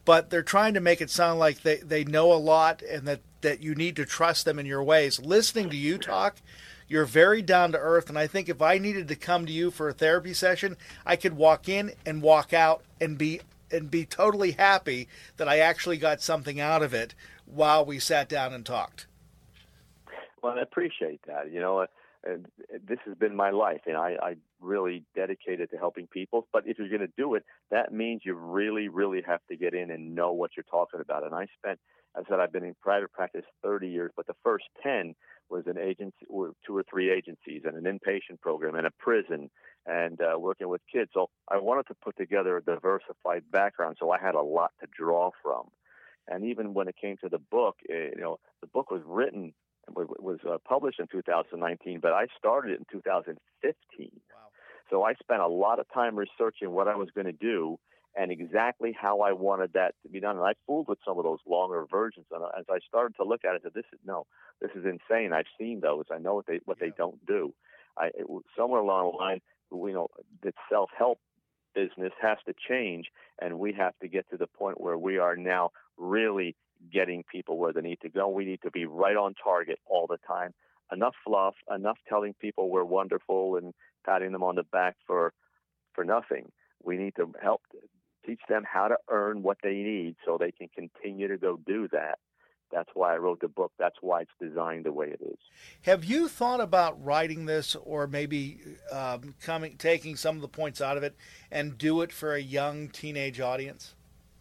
but they're trying to make it sound like they, they know a lot and that, that you need to trust them in your ways. Listening to you talk, you're very down to earth, and I think if I needed to come to you for a therapy session, I could walk in and walk out and be and be totally happy that I actually got something out of it while we sat down and talked. Well, I appreciate that. You know, uh, this has been my life, and I, I really dedicated to helping people. But if you're going to do it, that means you really, really have to get in and know what you're talking about. And I spent, as I said, I've been in private practice thirty years, but the first ten was an agency, or two or three agencies, and an inpatient program, and a prison, and uh, working with kids. So I wanted to put together a diversified background, so I had a lot to draw from. And even when it came to the book, you know, the book was written, was uh, published in two thousand nineteen, but I started it in two thousand fifteen. Wow. So I spent a lot of time researching what I was going to do and exactly how I wanted that to be done. And I fooled with some of those longer versions. And as I started to look at it, I said, this is, no, this is insane. I've seen those. I know what they what yeah. they don't do. I it, somewhere along the line, you know, the self-help business has to change, and we have to get to the point where we are now really getting people where they need to go. We need to be right on target all the time. Enough fluff, enough telling people we're wonderful and patting them on the back for for nothing. We need to help teach them how to earn what they need so they can continue to go do that. That's why I wrote the book. That's why it's designed the way it is. Have you thought about writing this, or maybe um, coming, taking some of the points out of it and do it for a young teenage audience?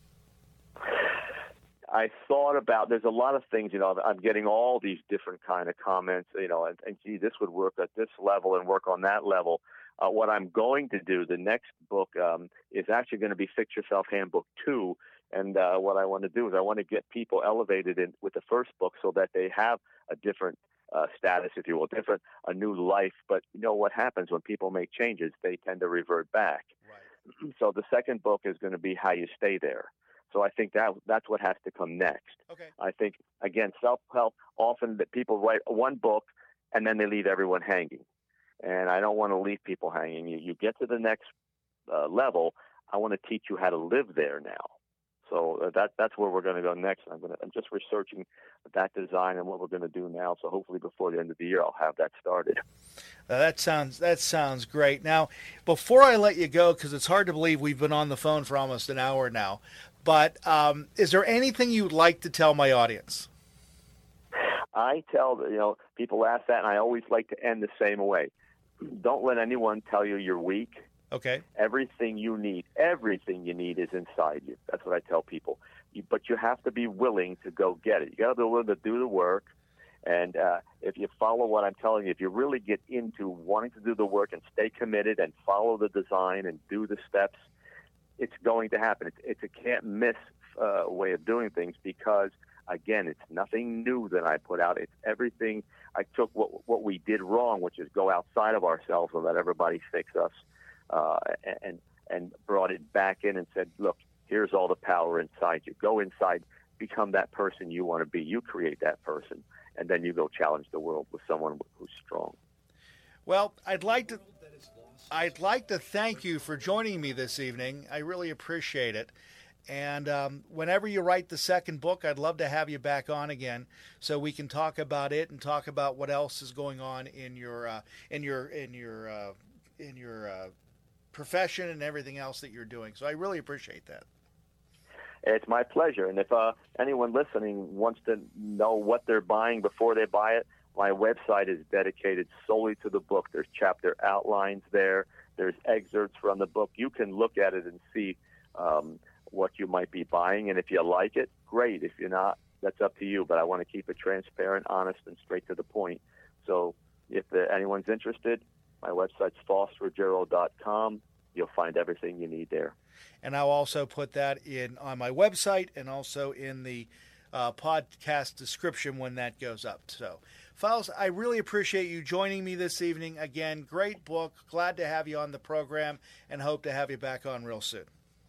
I thought about, there's a lot of things, you know, I'm getting all these different kind of comments, you know, and, and gee, this would work at this level and work on that level. Uh, what I'm going to do, the next book um, is actually going to be Fix Yourself Handbook two. And uh, what I want to do is I want to get people elevated in with the first book so that they have a different uh, status, if you will, different, a new life. But you know what happens when people make changes, they tend to revert back. Right. So the second book is going to be How You Stay There. So I think that that's what has to come next. Okay. I think, again, self-help, often that people write one book and then they leave everyone hanging. And I don't want to leave people hanging. You, you get to the next uh, level, I want to teach you how to live there now. So uh, that that's where we're going to go next. I'm going to, I'm just researching that design and what we're going to do now. So hopefully before the end of the year, I'll have that started. Uh, that sounds that sounds great. Now, before I let you go, because it's hard to believe we've been on the phone for almost an hour now, but um, is there anything you'd like to tell my audience? I tell, you know, people ask that, and I always like to end the same way. Don't let anyone tell you you're weak. Okay. Everything you need, everything you need is inside you. That's what I tell people. You, but you have to be willing to go get it. You got to be willing to do the work. And uh, if you follow what I'm telling you, if you really get into wanting to do the work and stay committed and follow the design and do the steps, it's going to happen. It's, it's a can't miss uh, way of doing things because, again, it's nothing new that I put out. It's everything. I took what what we did wrong, which is go outside of ourselves and let everybody fix us. Uh, and and brought it back in and said, look, here's all the power inside you. Go inside, become that person you want to be. You create that person, and then you go challenge the world with someone who's strong. Well, I'd like to I'd like to thank you for joining me this evening. I really appreciate it. And um, whenever you write the second book, I'd love to have you back on again so we can talk about it and talk about what else is going on in your uh, in your in your uh, in your uh, profession and everything else that you're doing. So I really appreciate that. It's my pleasure. And if uh, anyone listening wants to know what they're buying before they buy it, my website is dedicated solely to the book. There's chapter outlines there. There's excerpts from the book. You can look at it and see um, what you might be buying. And if you like it, great. If you're not, that's up to you. But I want to keep it transparent, honest, and straight to the point. So if uh, anyone's interested, my website's foster gerald dot com. You'll find everything you need there. And I'll also put that in on my website and also in the uh, podcast description when that goes up. So, Files, I really appreciate you joining me this evening. Again, great book. Glad to have you on the program and hope to have you back on real soon.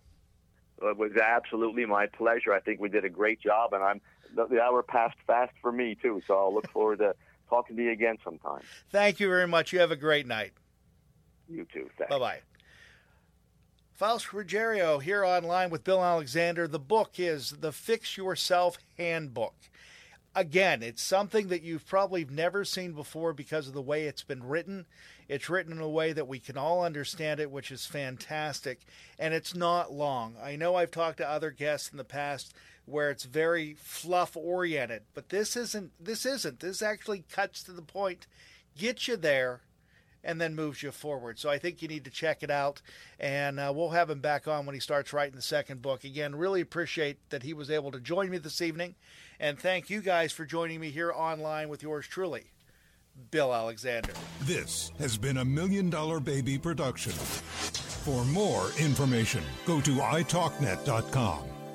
It was absolutely my pleasure. I think we did a great job, and I'm the hour passed fast for me, too. So I'll look forward to talking to you again sometime. Thank you very much. You have a great night. You too. Thanks. Bye-bye. Faust Ruggiero here online with Bill Alexander. The book is The Fix Yourself Handbook. Again, it's something that you've probably never seen before because of the way it's been written. It's written in a way that we can all understand it, which is fantastic. And it's not long. I know I've talked to other guests in the past where it's very fluff-oriented, but this isn't. This isn't. This actually cuts to the point, gets you there, and then moves you forward. So I think you need to check it out, and uh, we'll have him back on when he starts writing the second book. Again, really appreciate that he was able to join me this evening, and thank you guys for joining me here online with yours truly, Bill Alexander. This has been a Million Dollar Baby production. For more information, go to i talk net dot com.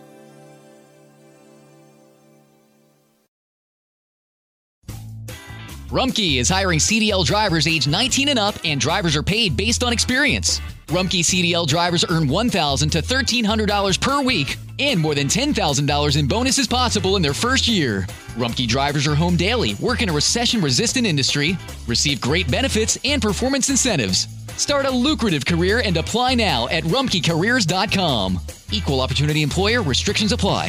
Rumpke is hiring C D L drivers age nineteen and up, and drivers are paid based on experience. Rumpke C D L drivers earn one thousand dollars to thirteen hundred dollars per week, and more than ten thousand dollars in bonuses possible in their first year. Rumpke drivers are home daily, work in a recession-resistant industry, receive great benefits and performance incentives. Start a lucrative career and apply now at rumpke careers dot com. Equal opportunity employer. Restrictions apply.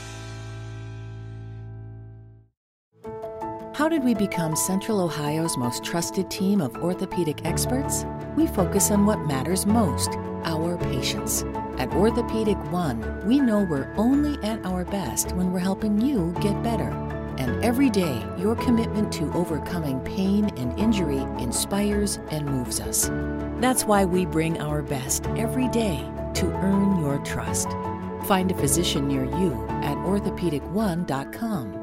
How did we become Central Ohio's most trusted team of orthopedic experts? We focus on what matters most, our patients. At Orthopedic One, we know we're only at our best when we're helping you get better. And every day, your commitment to overcoming pain and injury inspires and moves us. That's why we bring our best every day to earn your trust. Find a physician near you at orthopedic one dot com.